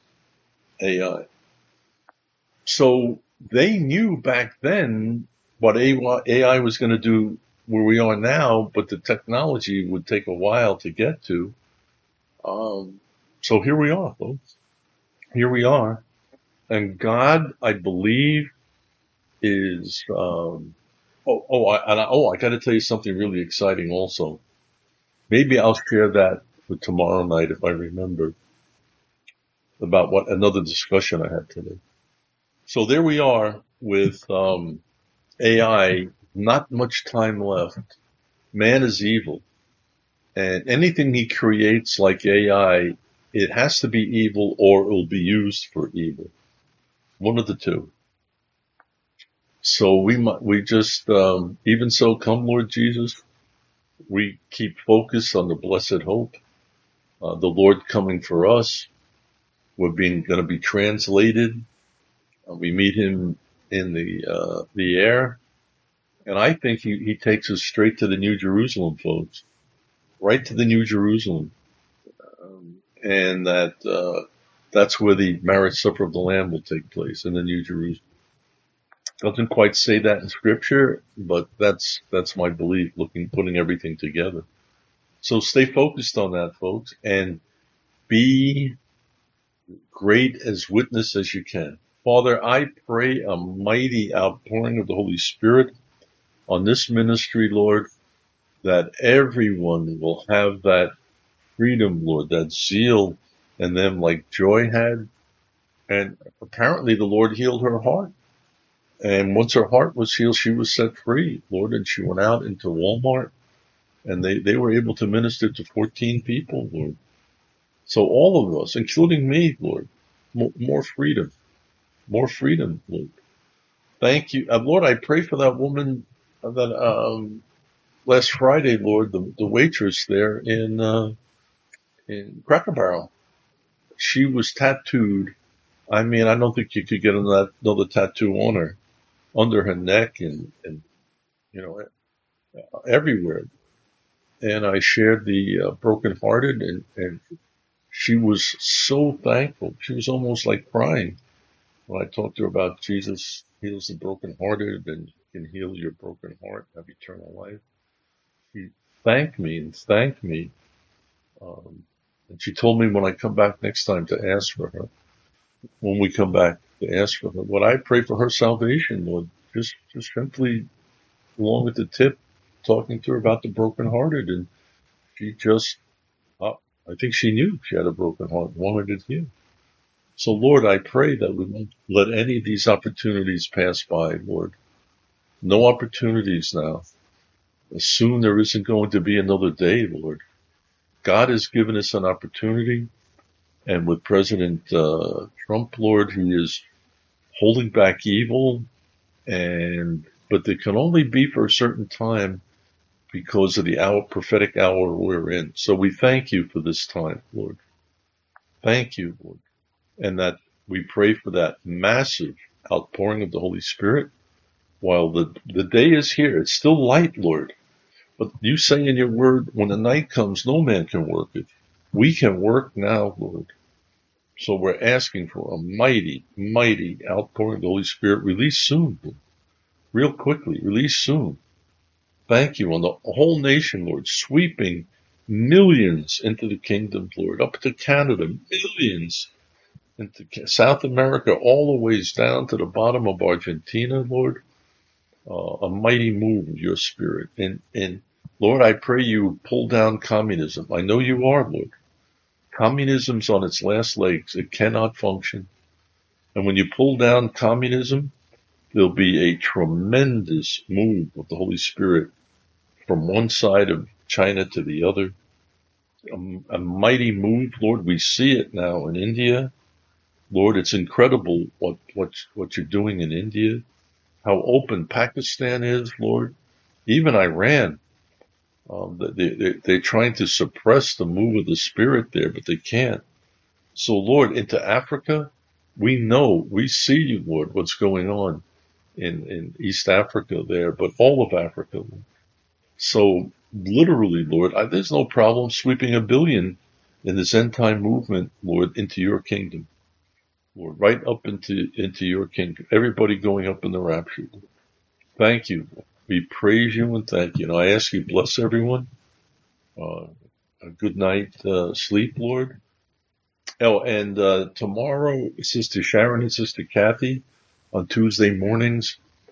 So they knew back then what AI was going to do where we are now, but the technology would take a while to get to. So here we are, folks. Here we are. And God, I believe, is, I got to tell you something really exciting also. Maybe I'll share that with tomorrow night if I remember about what another discussion I had today. So there we are with AI, not much time left. Man is evil. And anything he creates like AI, it has to be evil or it will be used for evil. One of the two. So we just, even so, come Lord Jesus, we keep focused on the blessed hope, the Lord coming for us. We're going to be translated. We meet him in the air. And I think he takes us straight to the New Jerusalem, folks. Right to the New Jerusalem. And that's where the marriage supper of the Lamb will take place, in the New Jerusalem. Doesn't quite say that in scripture, but that's my belief, putting everything together. So stay focused on that, folks, and be great as witness as you can. Father, I pray a mighty outpouring of the Holy Spirit on this ministry, Lord, that everyone will have that freedom, Lord, that zeal in them like Joy had. And apparently the Lord healed her heart. And once her heart was healed, she was set free, Lord, and she went out into Walmart, and they were able to minister to 14 people, Lord. So all of us, including me, Lord, more freedom, Lord. Thank you. Lord, I pray for that woman that last Friday, Lord, the waitress there in Cracker Barrel. She was tattooed. I mean, I don't think you could get another tattoo on her, under her neck and everywhere. And I shared the brokenhearted, and she was so thankful. She was almost like crying. when I talked to her about Jesus heals the brokenhearted and can heal your broken heart, have eternal life, she thanked me and thanked me. And she told me when I come back next time to ask for her, when we come back to ask for her, what I pray for her salvation, Lord, just simply along with the tip, talking to her about the brokenhearted, and she just, I think she knew she had a broken heart, wanted it healed. So Lord, I pray that we won't let any of these opportunities pass by, Lord. No opportunities now. Soon there isn't going to be another day, Lord. God has given us an opportunity, and with President Trump, Lord, he is holding back evil, but they can only be for a certain time because of the prophetic hour we're in. So we thank you for this time, Lord. Thank you, Lord. And that we pray for that massive outpouring of the Holy Spirit while the day is here. It's still light, Lord. But you say in your word, when the night comes, no man can work it. We can work now, Lord. So we're asking for a mighty, mighty outpouring of the Holy Spirit. Release soon, Lord. Real quickly, release soon. Thank you on the whole nation, Lord, sweeping millions into the kingdom, Lord, up to Canada, millions into South America, all the ways down to the bottom of Argentina, Lord. A mighty move of your spirit. And Lord, I pray you pull down communism. I know you are, Lord. Communism's on its last legs. It cannot function. And when you pull down communism, there'll be a tremendous move of the Holy Spirit from one side of China to the other. A mighty move, Lord. We see it now in India. Lord, it's incredible what you're doing in India, how open Pakistan is, Lord. Even Iran, they're trying to suppress the move of the Spirit there, but they can't. So, Lord, into Africa, we see you, Lord, what's going on in East Africa there, but all of Africa. So, literally, Lord, there's no problem sweeping 1 billion in this end time movement, Lord, into your kingdom. Lord, right up into your kingdom. Everybody going up in the rapture. Thank you. We praise you and thank you. And I ask you, bless everyone. A good night sleep, Lord. Oh, and tomorrow, Sister Sharon and Sister Kathy, on Tuesday mornings,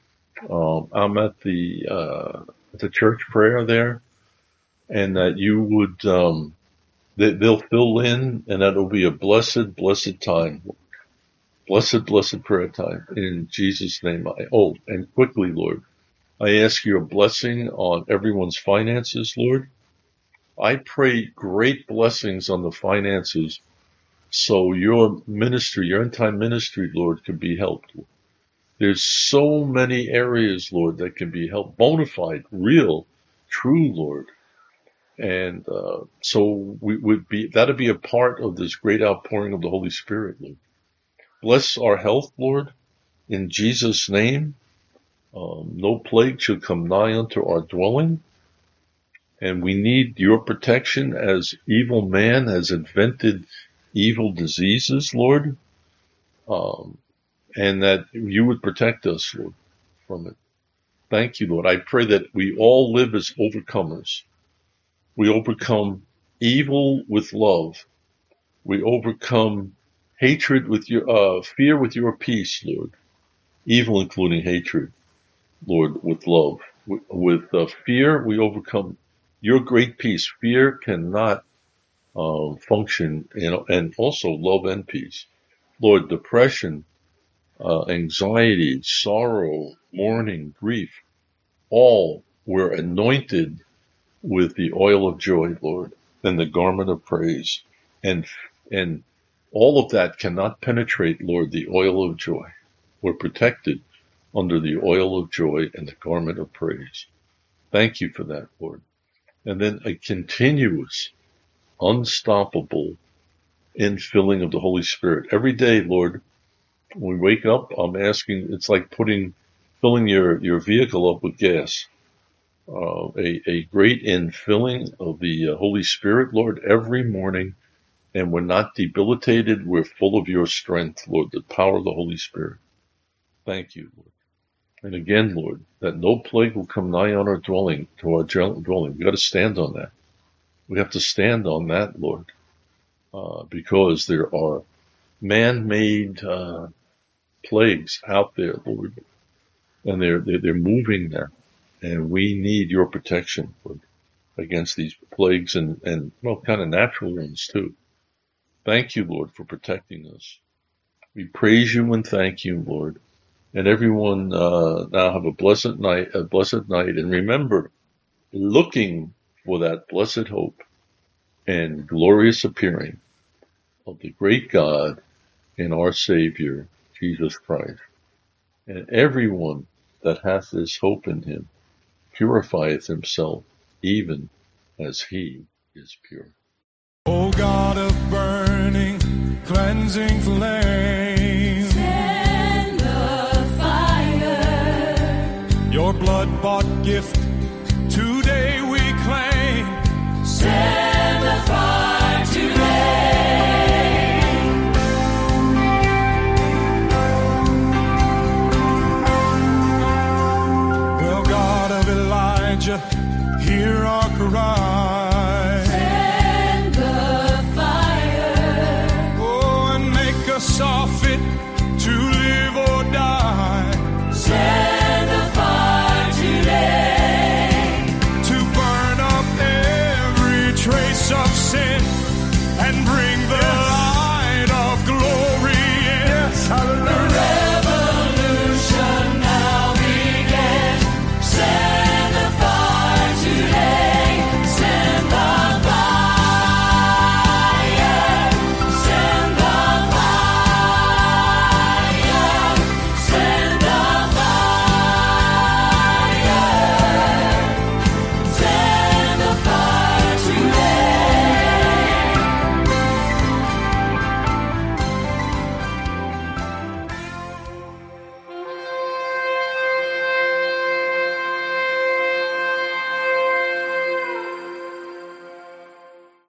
I'm at the church prayer there, and that you would, they'll fill in, and that'll be a blessed, blessed time. Blessed, blessed prayer time in Jesus' name. And quickly, Lord, I ask your blessing on everyone's finances, Lord. I pray great blessings on the finances so your ministry, your end-time ministry, Lord, can be helped. There's so many areas, Lord, that can be helped, bona fide, real, true, Lord. And so that'll be a part of this great outpouring of the Holy Spirit, Lord. Bless our health, Lord, in Jesus' name. No plague shall come nigh unto our dwelling. And we need your protection as evil man has invented evil diseases, Lord. And that you would protect us, Lord, from it. Thank you, Lord. I pray that we all live as overcomers. We overcome evil with love. We overcome hatred with your, fear with your peace, Lord. Evil including hatred, Lord, with love. With fear, we overcome your great peace. Fear cannot function, and also love and peace. Lord, depression, anxiety, sorrow, mourning, grief, all were anointed with the oil of joy, Lord, and the garment of praise. And all of that cannot penetrate, Lord, the oil of joy. We're protected under the oil of joy and the garment of praise. Thank you for that, Lord. And then a continuous, unstoppable infilling of the Holy Spirit. Every day, Lord, when we wake up, I'm asking, it's like filling your vehicle up with gas. A great infilling of the Holy Spirit, Lord, every morning And we're not debilitated. We're full of your strength, Lord, the power of the Holy Spirit. Thank you, Lord. And again, Lord, that no plague will come nigh on our dwelling, to our dwelling. We've got to stand on that. We have to stand on that, Lord, because there are man-made plagues out there, Lord, and they're moving there, and we need your protection, Lord, against these plagues and well, kind of natural ones too. Thank you, Lord, for protecting us. We praise you and thank you, Lord. And everyone now have a blessed night, and remember, looking for that blessed hope and glorious appearing of the great God and our Savior, Jesus Christ. And everyone that hath this hope in him purifieth himself, even as he is pure.
O God of burning, cleansing flame, send the fire. Your blood-bought gift today we claim. Send